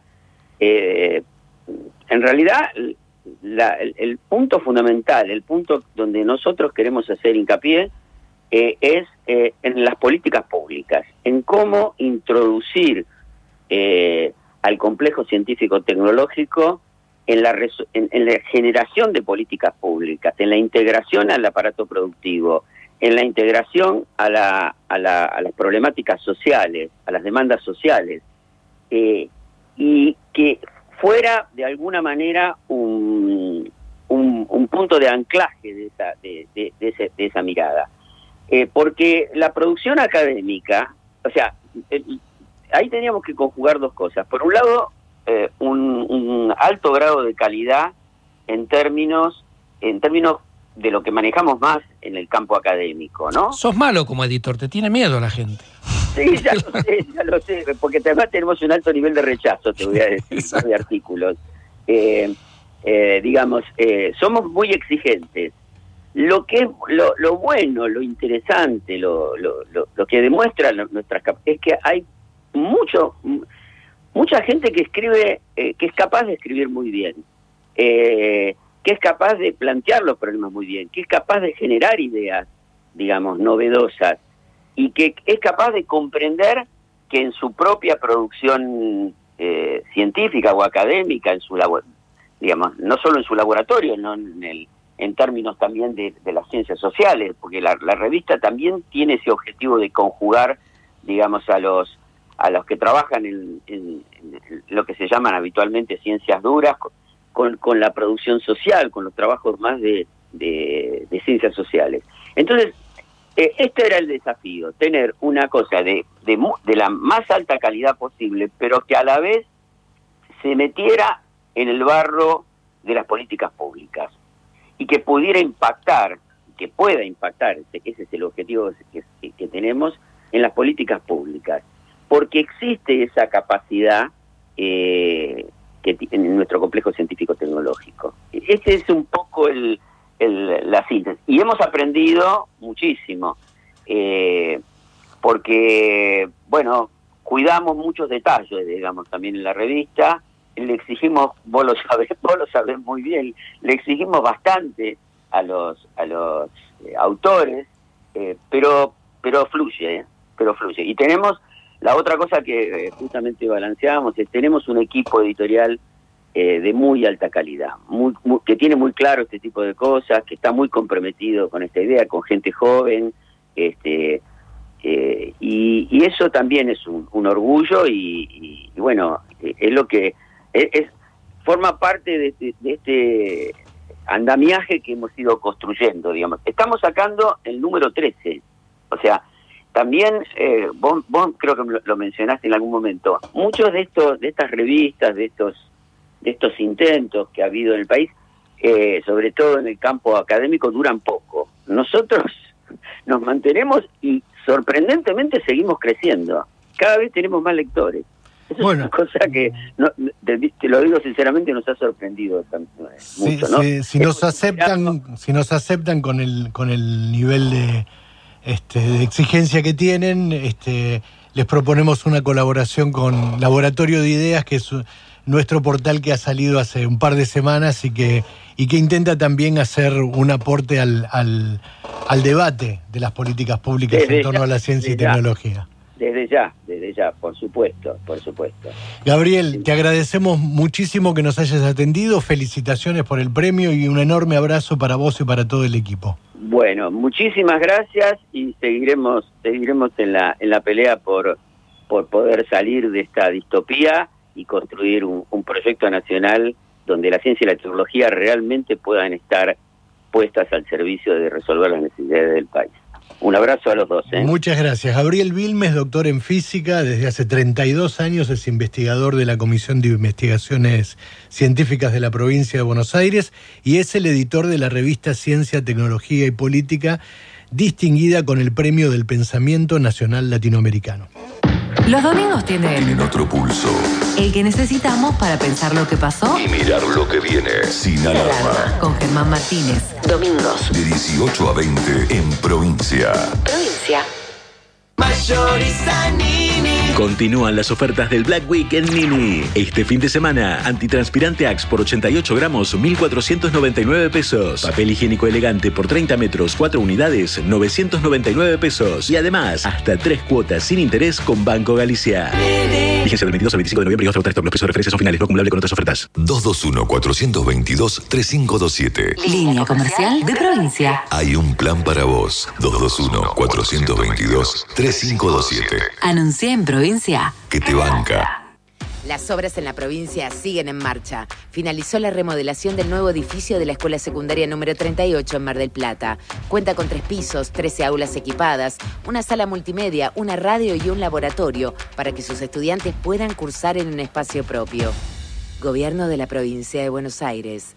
Speaker 19: eh, en realidad, la, el, el punto fundamental, el punto donde nosotros queremos hacer hincapié, eh, es eh, en las políticas públicas, en cómo introducir eh, al complejo científico-tecnológico en la, res- en, en la generación de políticas públicas, en la integración al aparato productivo, en la integración a, la, a, la, a las problemáticas sociales, a las demandas sociales, eh, y que fuera de alguna manera un, un, un punto de anclaje de esa, de, de, de, ese, de esa mirada. Eh, porque la producción académica, o sea, eh, ahí teníamos que conjugar dos cosas. Por un lado, eh, un, un alto grado de calidad en términos, en términos de lo que manejamos más en el campo académico, ¿no?
Speaker 9: Sos malo como editor, te tiene miedo la gente.
Speaker 19: Sí, ya lo sé, ya lo sé, porque además tenemos un alto nivel de rechazo, te voy a decir, ¿no? De artículos. Eh, eh, digamos, eh, somos muy exigentes. Lo que es lo, lo bueno, lo interesante, lo, lo, lo, lo que demuestra nuestras capacidades, es que hay mucho, mucha gente que escribe, eh, que es capaz de escribir muy bien, eh, que es capaz de plantear los problemas muy bien, que es capaz de generar ideas, digamos, novedosas, y que es capaz de comprender que en su propia producción eh, científica o académica, en su labor, digamos, no solo en su laboratorio, no en el en términos también de, de las ciencias sociales, porque la, la revista también tiene ese objetivo de conjugar, digamos, a los a los que trabajan en, en, en lo que se llaman habitualmente ciencias duras, con, con la producción social, con los trabajos más de, de, de ciencias sociales. Entonces, eh, este era el desafío, tener una cosa de, de, de la más alta calidad posible, pero que a la vez se metiera en el barro de las políticas públicas, y que pudiera impactar, que pueda impactar, ese es el objetivo que, que, que tenemos, en las políticas públicas, porque existe esa capacidad eh, que en nuestro complejo científico-tecnológico. Ese es un poco el, el, la síntesis. Y hemos aprendido muchísimo, eh, porque, bueno, cuidamos muchos detalles, digamos, también en la revista. Le exigimos, vos lo sabés, vos lo sabés muy bien, le exigimos bastante a los a los eh, autores, eh, pero pero fluye, eh, pero fluye. Y tenemos, la otra cosa que eh, justamente balanceamos, es tenemos un equipo editorial eh, de muy alta calidad, muy, muy, que tiene muy claro este tipo de cosas, que está muy comprometido con esta idea, con gente joven, este eh, y, y eso también es un, un orgullo y, y, y bueno, es lo que Es, es forma parte de, de, de este andamiaje que hemos ido construyendo, digamos. Estamos sacando el número trece, o sea, también eh, vos, vos creo que lo, lo mencionaste en algún momento. Muchos de estos, de estas revistas, de estos, de estos intentos que ha habido en el país, eh, sobre todo en el campo académico, duran poco. Nosotros nos mantenemos y sorprendentemente seguimos creciendo. Cada vez tenemos más lectores. Eso bueno, es una cosa que, no, te, te lo digo sinceramente, nos ha sorprendido
Speaker 8: sí,
Speaker 19: mucho, ¿no?
Speaker 8: Sí, si nos aceptan, si nos aceptan con el con el nivel de, este, de exigencia que tienen, este, les proponemos una colaboración con Laboratorio de Ideas, que es nuestro portal que ha salido hace un par de semanas y que y que intenta también hacer un aporte al al, al debate de las políticas públicas desde en torno ya, a la ciencia y
Speaker 19: ya.
Speaker 8: tecnología.
Speaker 19: Desde ya, desde desde ya, por supuesto, por supuesto.
Speaker 8: Gabriel, te agradecemos muchísimo que nos hayas atendido, felicitaciones por el premio y un enorme abrazo para vos y para todo el equipo.
Speaker 19: Bueno, muchísimas gracias y seguiremos seguiremos en la en la pelea por por poder salir de esta distopía y construir un, un proyecto nacional donde la ciencia y la tecnología realmente puedan estar puestas al servicio de resolver las necesidades del país. Un abrazo a los dos. ¿eh?
Speaker 8: Muchas gracias. Gabriel Vilmes, doctor en física, desde hace treinta y dos años es investigador de la Comisión de Investigaciones Científicas de la Provincia de Buenos Aires y es el editor de la revista Ciencia, Tecnología y Política, distinguida con el Premio del Pensamiento Nacional Latinoamericano.
Speaker 3: Los domingos tienen
Speaker 5: Tienen otro pulso.
Speaker 3: el que necesitamos para pensar lo que pasó
Speaker 5: Y mirar lo que viene sin alarma.
Speaker 3: con Germán Martínez. Domingos.
Speaker 5: De dieciocho a veinte en provincia.
Speaker 3: Provincia.
Speaker 7: Mayoriza Nini.
Speaker 20: Continúan las ofertas del Black Week en Nini. Este fin de semana, antitranspirante Axe por ochenta y ocho gramos, mil cuatrocientos noventa y nueve pesos. Papel higiénico elegante por treinta metros, cuatro unidades, novecientos noventa y nueve pesos. Y además, hasta tres cuotas sin interés con Banco Galicia. Vigencia del veintidós al veinticinco de noviembre y hasta otra. Los precios de referencia son finales, no acumulable con otras ofertas.
Speaker 5: dos dos uno, cuatro dos dos, tres cinco dos siete.
Speaker 3: Línea comercial de provincia.
Speaker 5: Hay un plan para vos. dos dos uno, cuatro dos dos, tres cinco dos siete.
Speaker 3: Anuncié en provincia.
Speaker 5: Que te banca.
Speaker 10: Las obras en la provincia siguen en marcha. Finalizó la remodelación del nuevo edificio de la Escuela Secundaria número treinta y ocho en Mar del Plata. Cuenta con tres pisos, trece aulas equipadas, una sala multimedia, una radio y un laboratorio para que sus estudiantes puedan cursar en un espacio propio. Gobierno de la Provincia de Buenos Aires.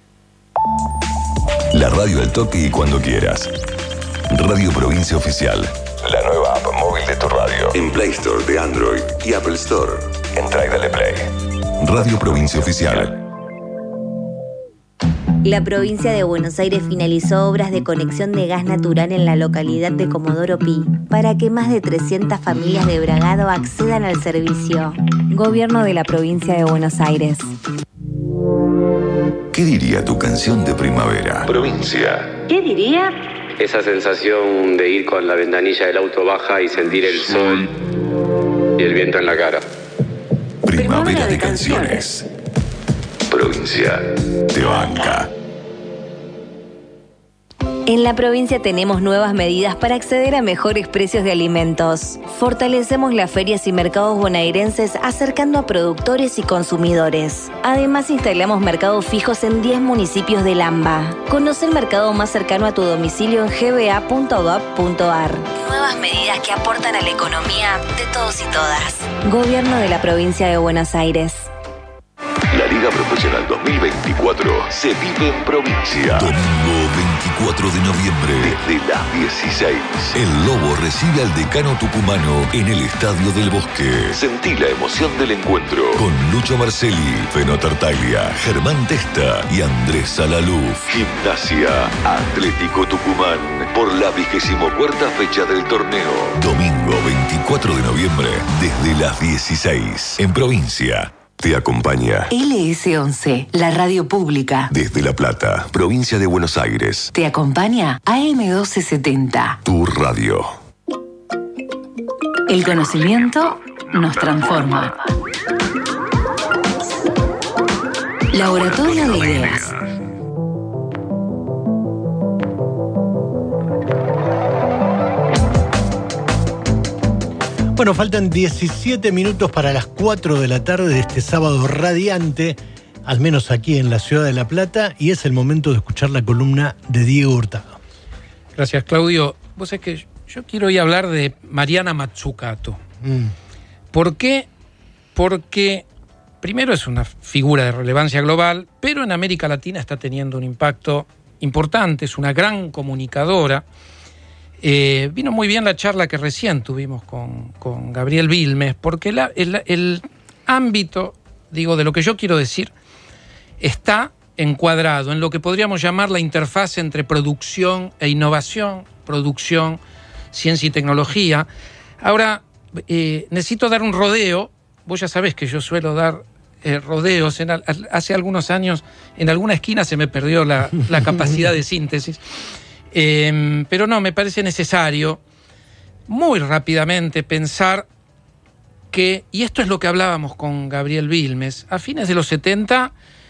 Speaker 5: La radio al toque y cuando quieras. Radio Provincia Oficial. La nueva app móvil de tu radio. En Play Store de Android y Apple Store. Entra y dale play. Radio Provincia Oficial.
Speaker 18: La provincia de Buenos Aires finalizó obras de conexión de gas natural en la localidad de Comodoro Pi para que más de trescientas familias de Bragado accedan al servicio. Gobierno de la provincia de Buenos Aires.
Speaker 5: ¿Qué diría tu canción de primavera? Provincia.
Speaker 18: ¿Qué diría?
Speaker 21: Esa sensación de ir con la ventanilla del auto baja y sentir el sol y el viento en la cara.
Speaker 5: Primavera de canciones. Provincia te banca.
Speaker 18: En la provincia tenemos nuevas medidas para acceder a mejores precios de alimentos. Fortalecemos las ferias y mercados bonaerenses acercando a productores y consumidores. Además, instalamos mercados fijos en diez municipios del AMBA. Conoce el mercado más cercano a tu domicilio en g b a punto gov punto a r. Nuevas medidas que aportan a la economía de todos y todas. Gobierno de la provincia de Buenos Aires.
Speaker 5: La Liga Profesional dos mil veinticuatro se vive en provincia. Domingo veinticuatro de noviembre, desde las dieciséis. El Lobo recibe al decano tucumano en el Estadio del Bosque. Sentí la emoción del encuentro con Lucho Marcelli, Feno Tartaglia, Germán Testa y Andrés Salaluf. Gimnasia Atlético Tucumán por la vigésimo cuarta fecha del torneo. Domingo veinticuatro de noviembre, desde las dieciséis. En provincia. Te acompaña
Speaker 3: L S once, la radio pública.
Speaker 5: desde La Plata, provincia de Buenos Aires.
Speaker 3: Te acompaña A M doce setenta.
Speaker 5: Tu radio.
Speaker 3: El conocimiento nos transforma. Laboratorio de ideas.
Speaker 8: Bueno, faltan diecisiete minutos para las cuatro de la tarde de este sábado radiante, al menos aquí en la ciudad de La Plata, y es el momento de escuchar la columna de Diego Hurtado.
Speaker 9: Gracias, Claudio. Vos sabés que yo quiero hoy hablar de Mariana Mazzucato.
Speaker 8: Mm.
Speaker 9: ¿Por qué? Porque primero es una figura de relevancia global, pero en América Latina está teniendo un impacto importante, es una gran comunicadora. Eh, vino muy bien la charla que recién tuvimos con, con Gabriel Vilmes, porque la, el, el ámbito, digo, de lo que yo quiero decir, está encuadrado en lo que podríamos llamar la interfaz entre producción e innovación, producción, ciencia y tecnología. Ahora, eh, necesito dar un rodeo. Vos ya sabés que yo suelo dar eh, rodeos. En, hace algunos años, en alguna esquina se me perdió la, la capacidad de síntesis. Eh, pero no, me parece necesario muy rápidamente pensar porque, y esto es lo que hablábamos con Gabriel Vilmes, a fines de los setenta,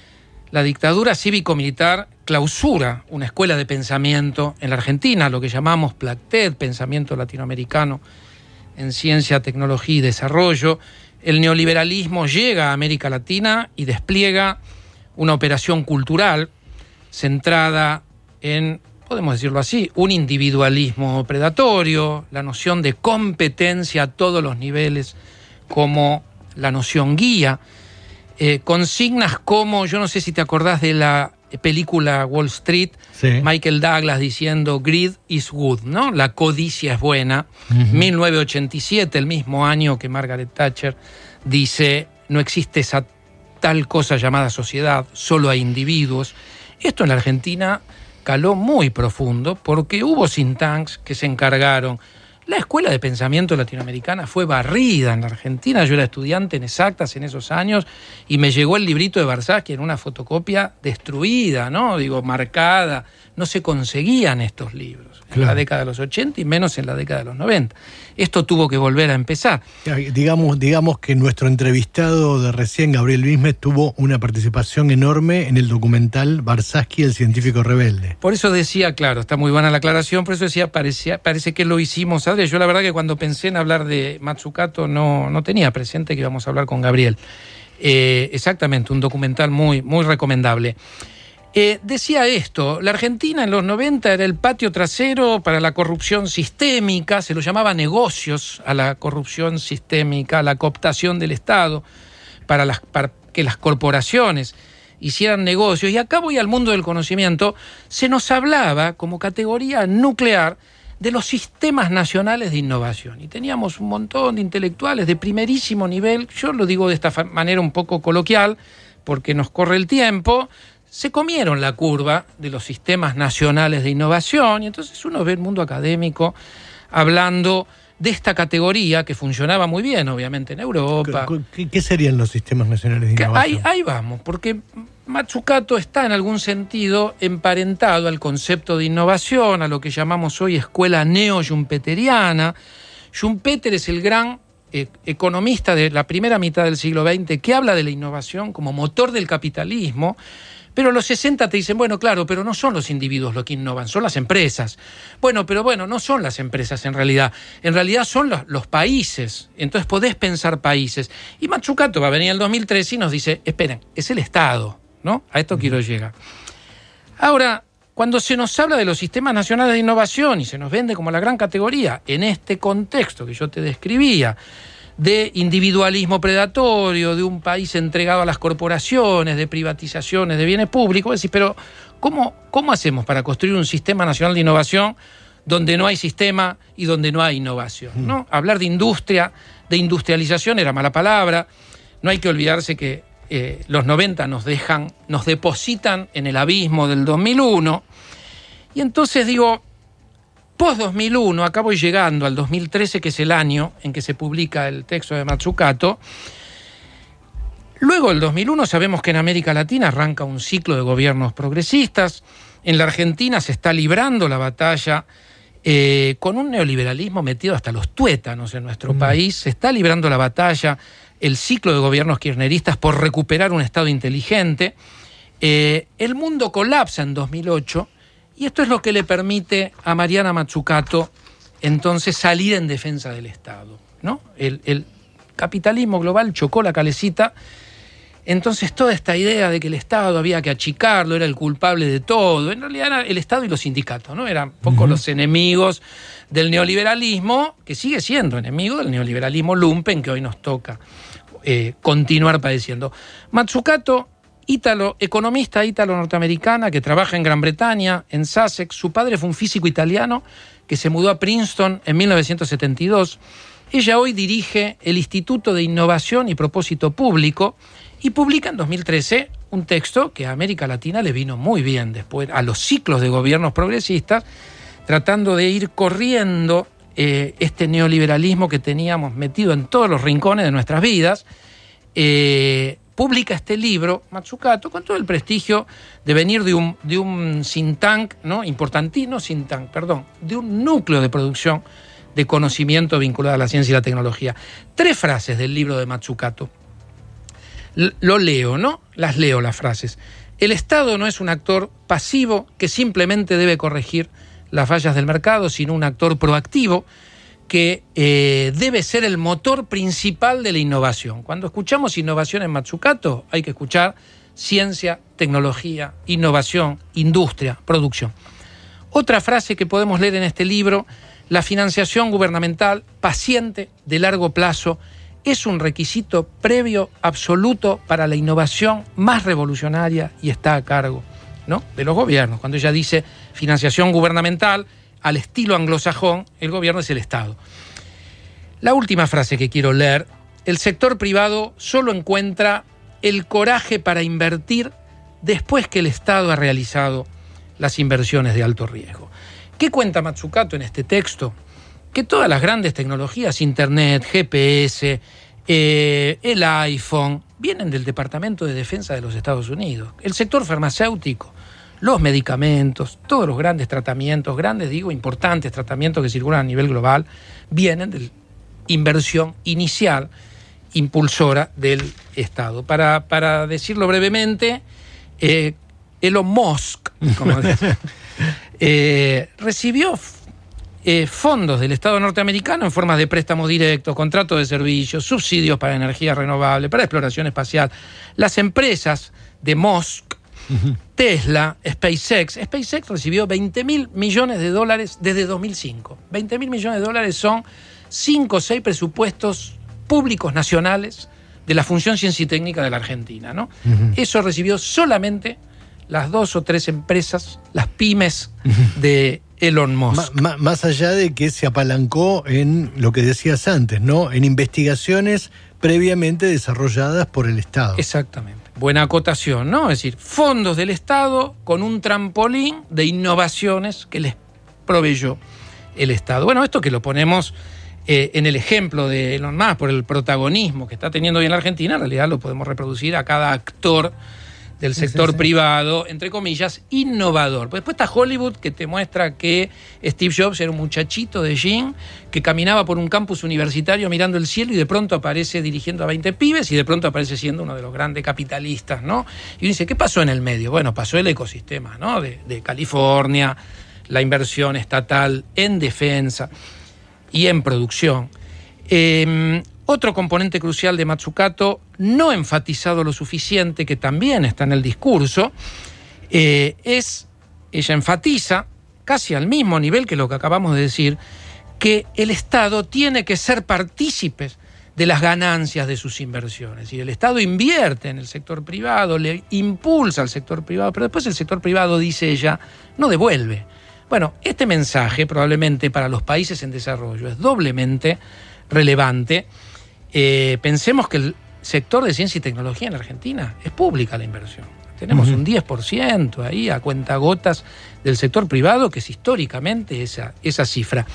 Speaker 9: la dictadura cívico-militar clausura una escuela de pensamiento en la Argentina, lo que llamamos PLACTED, Pensamiento Latinoamericano en Ciencia, Tecnología y Desarrollo. El neoliberalismo llega a América Latina y despliega una operación cultural centrada en, podemos decirlo así, un individualismo predatorio, la noción de competencia a todos los niveles como la noción guía, eh, consignas como, yo no sé si te acordás de la película Wall Street, sí. Michael Douglas diciendo greed is good, ¿no? La codicia es buena. Uh-huh. mil novecientos ochenta y siete, el mismo año que Margaret Thatcher dice no existe esa tal cosa llamada sociedad, solo hay individuos. Esto en la Argentina caló muy profundo porque hubo think tanks que se encargaron. La escuela de pensamiento latinoamericana fue barrida en la Argentina. Yo era estudiante en Exactas en esos años y me llegó el librito de Barsky en una fotocopia destruida, ¿no? Digo, marcada. No se conseguían estos libros en claro. la década de los ochenta y menos en la década de los noventa. Esto tuvo que volver a empezar.
Speaker 8: Digamos, digamos que nuestro entrevistado de recién, Gabriel Vilmes, tuvo una participación enorme en el documental Barsky, el científico rebelde.
Speaker 9: Por eso decía, claro, está muy buena la aclaración, por eso decía, parecía, parece que lo hicimos. Adri, yo la verdad que cuando pensé en hablar de Mazzucato no, no tenía presente que íbamos a hablar con Gabriel. Eh, exactamente, un documental muy, muy recomendable. Eh, decía esto, la Argentina en los noventa era el patio trasero para la corrupción sistémica, se lo llamaba negocios a la corrupción sistémica, a la cooptación del Estado, para, las, para que las corporaciones hicieran negocios. Y acá voy al mundo del conocimiento, se nos hablaba como categoría nuclear de los sistemas nacionales de innovación. Y teníamos un montón de intelectuales de primerísimo nivel, yo lo digo de esta manera un poco coloquial, porque nos corre el tiempo, se comieron la curva de los sistemas nacionales de innovación y entonces uno ve el mundo académico hablando de esta categoría que funcionaba muy bien, obviamente, en Europa.
Speaker 8: ¿Qué, qué serían los sistemas nacionales de innovación?
Speaker 9: Ahí, ahí vamos, porque Mazzucato está en algún sentido emparentado al concepto de innovación, a lo que llamamos hoy escuela neo-schumpeteriana. Schumpeter es el gran eh, economista de la primera mitad del siglo veinte que habla de la innovación como motor del capitalismo. Pero los sesenta te dicen, bueno, claro, pero no son los individuos los que innovan, son las empresas. Bueno, pero bueno, no son las empresas en realidad. En realidad son los, los países. Entonces podés pensar países. Y Mazzucato va a venir en el dos mil trece y nos dice, esperen, es el Estado, ¿no? A esto quiero llegar. Ahora, cuando se nos habla de los sistemas nacionales de innovación y se nos vende como la gran categoría, en este contexto que yo te describía, de individualismo predatorio, de un país entregado a las corporaciones, de privatizaciones de bienes públicos, es decir, pero ¿cómo, cómo hacemos para construir un sistema nacional de innovación donde no hay sistema y donde no hay innovación? ¿No? Hablar de industria, de industrialización era mala palabra. No hay que olvidarse que eh, los noventa nos dejan, nos depositan en el abismo del dos mil uno. Y entonces digo, post dos mil uno, acá voy llegando al dos mil trece, que es el año en que se publica el texto de Mazzucato. Luego del dos mil uno sabemos que en América Latina arranca un ciclo de gobiernos progresistas. En la Argentina se está librando la batalla eh, con un neoliberalismo metido hasta los tuétanos en nuestro mm. país. Se está librando la batalla, el ciclo de gobiernos kirchneristas por recuperar un Estado inteligente. Eh, el mundo colapsa en dos mil ocho. Y esto es lo que le permite a Mariana Mazzucato entonces salir en defensa del Estado, ¿no? El, el capitalismo global chocó la calecita, entonces toda esta idea de que el Estado había que achicarlo, era el culpable de todo, en realidad era el Estado y los sindicatos, ¿no? Eran un poco uh-huh. los enemigos del neoliberalismo, que sigue siendo enemigo del neoliberalismo lumpen que hoy nos toca eh, continuar padeciendo. Mazzucato, ítalo, economista ítalo-norteamericana que trabaja en Gran Bretaña, en Sussex. Su padre fue un físico italiano que se mudó a Princeton en mil novecientos setenta y dos. Ella hoy dirige el Instituto de Innovación y Propósito Público y publica en dos mil trece un texto que a América Latina le vino muy bien después, a los ciclos de gobiernos progresistas, tratando de ir corriendo eh, este neoliberalismo que teníamos metido en todos los rincones de nuestras vidas. Eh, publica este libro, Mazzucato, con todo el prestigio de venir de un, de un think tank, ¿no? Importantino think tank, perdón, de un núcleo de producción de conocimiento vinculado a la ciencia y la tecnología. Tres frases del libro de Mazzucato. L- lo leo, ¿no? Las leo las frases. El Estado no es un actor pasivo que simplemente debe corregir las fallas del mercado, sino un actor proactivo que eh, debe ser el motor principal de la innovación. Cuando escuchamos innovación en Mazzucato, hay que escuchar ciencia, tecnología, innovación, industria, producción. Otra frase que podemos leer en este libro: la financiación gubernamental paciente de largo plazo es un requisito previo absoluto para la innovación más revolucionaria y está a cargo, ¿no?, de los gobiernos. Cuando ella dice financiación gubernamental, al estilo anglosajón, el gobierno es el Estado. La última frase que quiero leer: el sector privado solo encuentra el coraje para invertir después que el Estado ha realizado las inversiones de alto riesgo. ¿Qué cuenta Mazzucato en este texto? Que todas las grandes tecnologías, Internet, G P S, eh, el iPhone, vienen del Departamento de Defensa de los Estados Unidos. El sector farmacéutico, los medicamentos, todos los grandes tratamientos, grandes, digo, importantes tratamientos que circulan a nivel global, vienen de inversión inicial impulsora del Estado. Para, para decirlo brevemente, eh, Elon Musk, como eh, recibió eh, fondos del Estado norteamericano en forma de préstamos directos, contratos de servicios, subsidios para energía renovable, para exploración espacial. Las empresas de Musk, uh-huh. Tesla, SpaceX. SpaceX recibió veinte mil millones de dólares desde dos mil cinco. veinte mil millones de dólares son cinco o seis presupuestos públicos nacionales de la Función Ciencia y Técnica de la Argentina, ¿no? Uh-huh. Eso recibió solamente las dos o tres empresas, las pymes de Elon Musk.
Speaker 8: M- más allá de que se apalancó en lo que decías antes, ¿no?, en investigaciones previamente desarrolladas por el Estado.
Speaker 9: Exactamente. Buena acotación, ¿no? Es decir, fondos del Estado con un trampolín de innovaciones que les proveyó el Estado. Bueno, esto que lo ponemos eh, en el ejemplo de Elon Musk por el protagonismo que está teniendo hoy en la Argentina, en realidad lo podemos reproducir a cada actor del sector sí, sí. privado, entre comillas, innovador. Pues después está Hollywood, que te muestra que Steve Jobs era un muchachito de jean que caminaba por un campus universitario mirando el cielo y de pronto aparece dirigiendo a veinte pibes y de pronto aparece siendo uno de los grandes capitalistas, ¿no? Y uno dice, ¿qué pasó en el medio? Bueno, pasó el ecosistema, ¿no?, de, de California, la inversión estatal en defensa y en producción. Eh, Otro componente crucial de Mazzucato, no enfatizado lo suficiente, que también está en el discurso, eh, es, ella enfatiza, casi al mismo nivel que lo que acabamos de decir, que el Estado tiene que ser partícipe de las ganancias de sus inversiones. Y el Estado invierte en el sector privado, le impulsa al sector privado, pero después el sector privado, dice ella, no devuelve. Bueno, este mensaje probablemente para los países en desarrollo es doblemente relevante. Eh, pensemos que el sector de ciencia y tecnología en Argentina es pública la inversión. Tenemos uh-huh. un diez por ciento ahí a cuentagotas del sector privado, que es históricamente esa, esa cifra.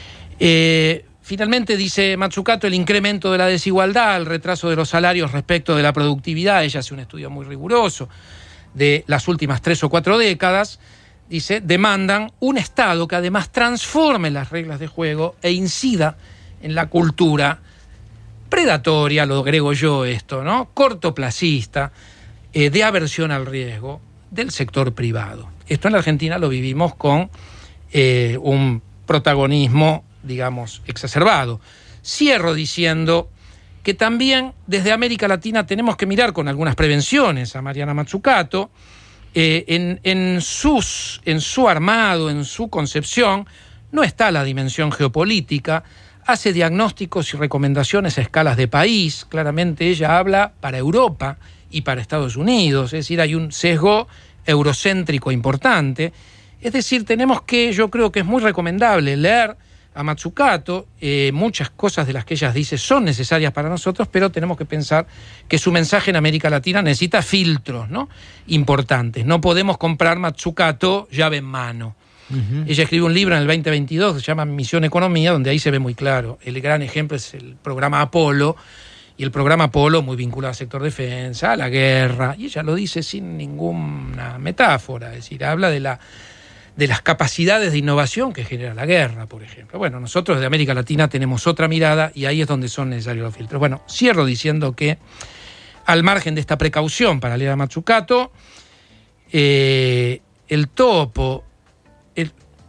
Speaker 9: Eh, finalmente, dice Mazzucato, el incremento de la desigualdad, el retraso de los salarios respecto de la productividad, ella hace un estudio muy riguroso de las últimas tres o cuatro décadas, dice, demandan un Estado que además transforme las reglas de juego e incida en la cultura predatoria, lo agrego yo esto, ¿no?, cortoplacista, eh, de aversión al riesgo del sector privado. Esto en la Argentina lo vivimos con eh, un protagonismo, digamos, exacerbado. Cierro diciendo que también desde América Latina tenemos que mirar con algunas prevenciones a Mariana Mazzucato. Eh, en, en, sus, en su armado, en su concepción, no está la dimensión geopolítica. Hace diagnósticos y recomendaciones a escalas de país. Claramente ella habla para Europa y para Estados Unidos. Es decir, hay un sesgo eurocéntrico importante. Es decir, tenemos que, yo creo que es muy recomendable leer a Mazzucato. Eh, muchas cosas de las que ella dice son necesarias para nosotros, pero tenemos que pensar que su mensaje en América Latina necesita filtros, ¿no?, importantes. No podemos comprar Mazzucato llave en mano. Uh-huh. Ella escribe un libro en el veinte veintidós que se llama Misión Economía, donde ahí se ve muy claro. El gran ejemplo es el programa Apolo, y el programa Apolo muy vinculado al sector defensa, a la guerra, y ella lo dice sin ninguna metáfora, es decir, habla de la, de las capacidades de innovación que genera la guerra, por ejemplo. Bueno, nosotros de América Latina tenemos otra mirada y ahí es donde son necesarios los filtros. Bueno, cierro diciendo que al margen de esta precaución para leer a Mazzucato, eh, el topo, el,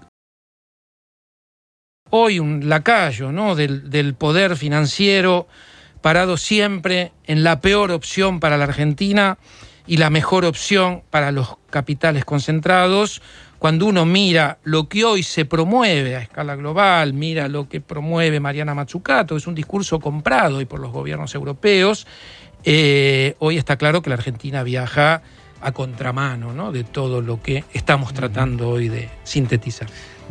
Speaker 9: hoy un lacayo, ¿no?, del, del poder financiero parado siempre en la peor opción para la Argentina y la mejor opción para los capitales concentrados. Cuando uno mira lo que hoy se promueve a escala global, mira lo que promueve Mariana Mazzucato, es un discurso comprado hoy por los gobiernos europeos. Eh, hoy está claro que la Argentina viaja a contramano, ¿no?, de todo lo que estamos tratando hoy de sintetizar.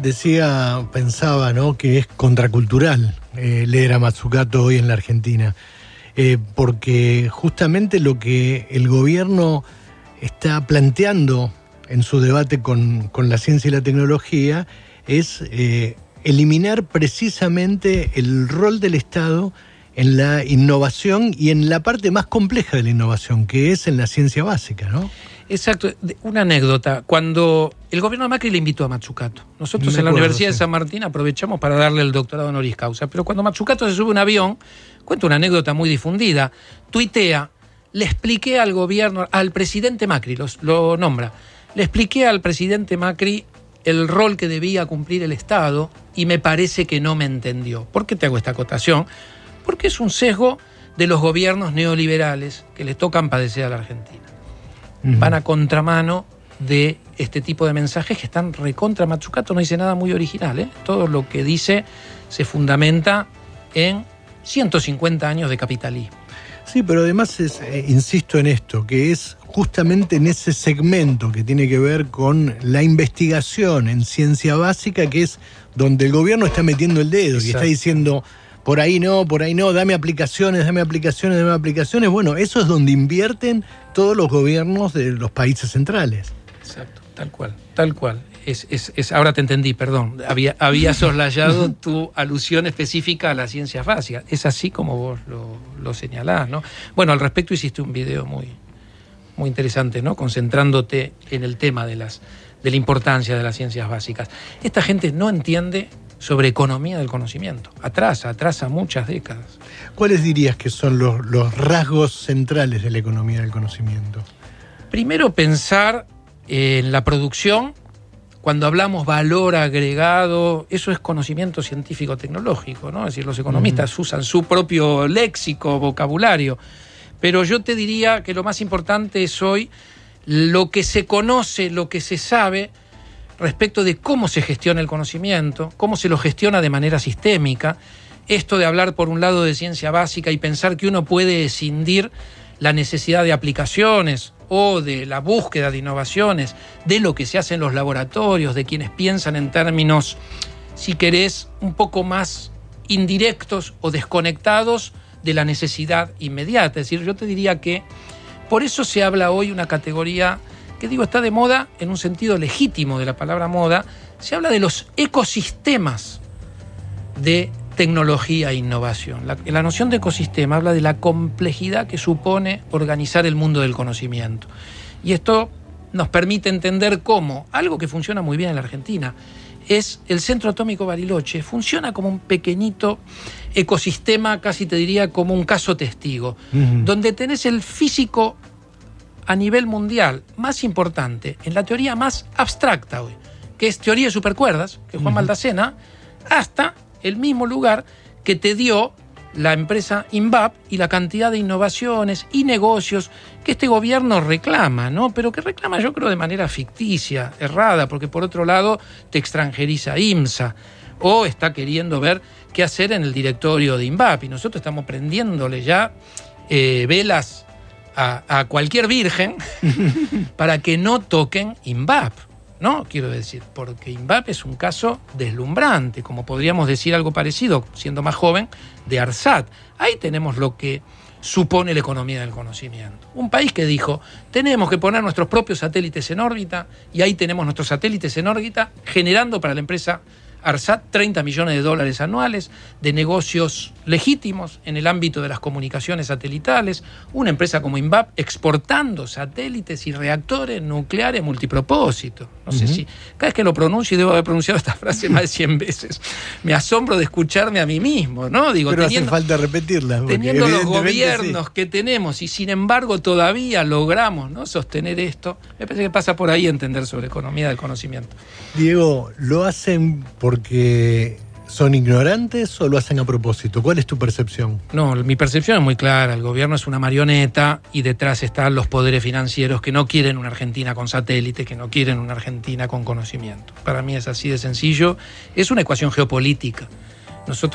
Speaker 8: Decía, pensaba, ¿no?, que es contracultural eh, leer a Mazzucato hoy en la Argentina, eh, porque justamente lo que el gobierno está planteando en su debate con, con la ciencia y la tecnología es eh, eliminar precisamente el rol del Estado en la innovación y en la parte más compleja de la innovación, que es en la ciencia básica, ¿no?
Speaker 9: Exacto. Una anécdota. Cuando el gobierno de Macri le invitó a Mazzucato, nosotros
Speaker 8: Me
Speaker 9: en la
Speaker 8: acuerdo,
Speaker 9: Universidad
Speaker 8: sí.
Speaker 9: de San Martín aprovechamos para darle el doctorado honoris causa, pero cuando Mazzucato se sube a un avión, cuenta una anécdota muy difundida, tuitea, le expliqué al gobierno, al presidente Macri, los, lo nombra, le expliqué al presidente Macri el rol que debía cumplir el Estado y me parece que no me entendió. ¿Por qué te hago esta acotación? Porque es un sesgo de los gobiernos neoliberales que les tocan padecer a la Argentina. Uh-huh. Van a contramano de este tipo de mensajes que están recontra. Mazzucato no dice nada muy original, ¿eh? Todo lo que dice se fundamenta en ciento cincuenta años de capitalismo.
Speaker 8: Sí, pero además es, eh, insisto en esto, que es justamente en ese segmento que tiene que ver con la investigación en ciencia básica, que es donde el gobierno está metiendo el dedo. Exacto. Y está diciendo, por ahí no, por ahí no, dame aplicaciones, dame aplicaciones, dame aplicaciones. Bueno, eso es donde invierten todos los gobiernos de los países centrales.
Speaker 9: Exacto, tal cual, tal cual. Es, es, es, ahora te entendí, perdón. Había, había soslayado tu alusión específica a las ciencias básicas. Es así como vos lo, lo señalás, ¿no? Bueno, al respecto hiciste un video muy, muy interesante, ¿no?, concentrándote en el tema de, las, de la importancia de las ciencias básicas. Esta gente no entiende sobre economía del conocimiento. Atrasa, atrasa muchas décadas.
Speaker 8: ¿Cuáles dirías que son los, los rasgos centrales de la economía del conocimiento?
Speaker 9: Primero, pensar en la producción. Cuando hablamos valor agregado, eso es conocimiento científico-tecnológico, ¿no? Es decir, los economistas uh-huh. usan su propio léxico, vocabulario. Pero yo te diría que lo más importante es hoy lo que se conoce, lo que se sabe respecto de cómo se gestiona el conocimiento, cómo se lo gestiona de manera sistémica. Esto de hablar por un lado de ciencia básica y pensar que uno puede escindir la necesidad de aplicaciones o de la búsqueda de innovaciones, de lo que se hace en los laboratorios, de quienes piensan en términos, si querés, un poco más indirectos o desconectados de la necesidad inmediata. Es decir, yo te diría que por eso se habla hoy una categoría que, digo, está de moda en un sentido legítimo de la palabra moda. Se habla de los ecosistemas de tecnología e innovación. La, la noción de ecosistema habla de la complejidad que supone organizar el mundo del conocimiento. Y esto nos permite entender cómo algo que funciona muy bien en la Argentina es el Centro Atómico Bariloche. Funciona como un pequeñito ecosistema, casi te diría como un caso testigo, uh-huh. donde tenés el físico a nivel mundial más importante, en la teoría más abstracta hoy, que es teoría de supercuerdas, que es Juan uh-huh. Maldacena, hasta el mismo lugar que te dio la empresa INVAP y la cantidad de innovaciones y negocios que este gobierno reclama, ¿no? Pero que reclama, yo creo, de manera ficticia, errada, porque por otro lado te extranjeriza IMSA o está queriendo ver qué hacer en el directorio de INVAP y nosotros estamos prendiéndole ya eh, velas a, a cualquier virgen para que no toquen INVAP. No, quiero decir, porque INVAP es un caso deslumbrante, como podríamos decir algo parecido, siendo más joven, de ARSAT. Ahí tenemos lo que supone la economía del conocimiento. Un país que dijo, tenemos que poner nuestros propios satélites en órbita, y ahí tenemos nuestros satélites en órbita generando para la empresa ARSAT treinta millones de dólares anuales de negocios legítimos en el ámbito de las comunicaciones satelitales, una empresa como INVAP exportando satélites y reactores nucleares multipropósito. No sé uh-huh. si cada vez que lo pronuncio, y debo haber pronunciado esta frase más de cien veces, me asombro de escucharme a mí mismo, ¿no? Digo,
Speaker 8: pero
Speaker 9: teniendo,
Speaker 8: hace falta repetirla.
Speaker 9: Teniendo los gobiernos sí. que tenemos y sin embargo todavía logramos, ¿no?, sostener esto, me parece que pasa por ahí entender sobre economía del conocimiento.
Speaker 8: Diego, ¿lo hacen porque son ignorantes o lo hacen a propósito? ¿Cuál es tu percepción?
Speaker 9: No, mi percepción es muy clara. El gobierno es una marioneta y detrás están los poderes financieros que no quieren una Argentina con satélite, que no quieren una Argentina con conocimiento. Para mí es así de sencillo. Es una ecuación geopolítica. Nosotros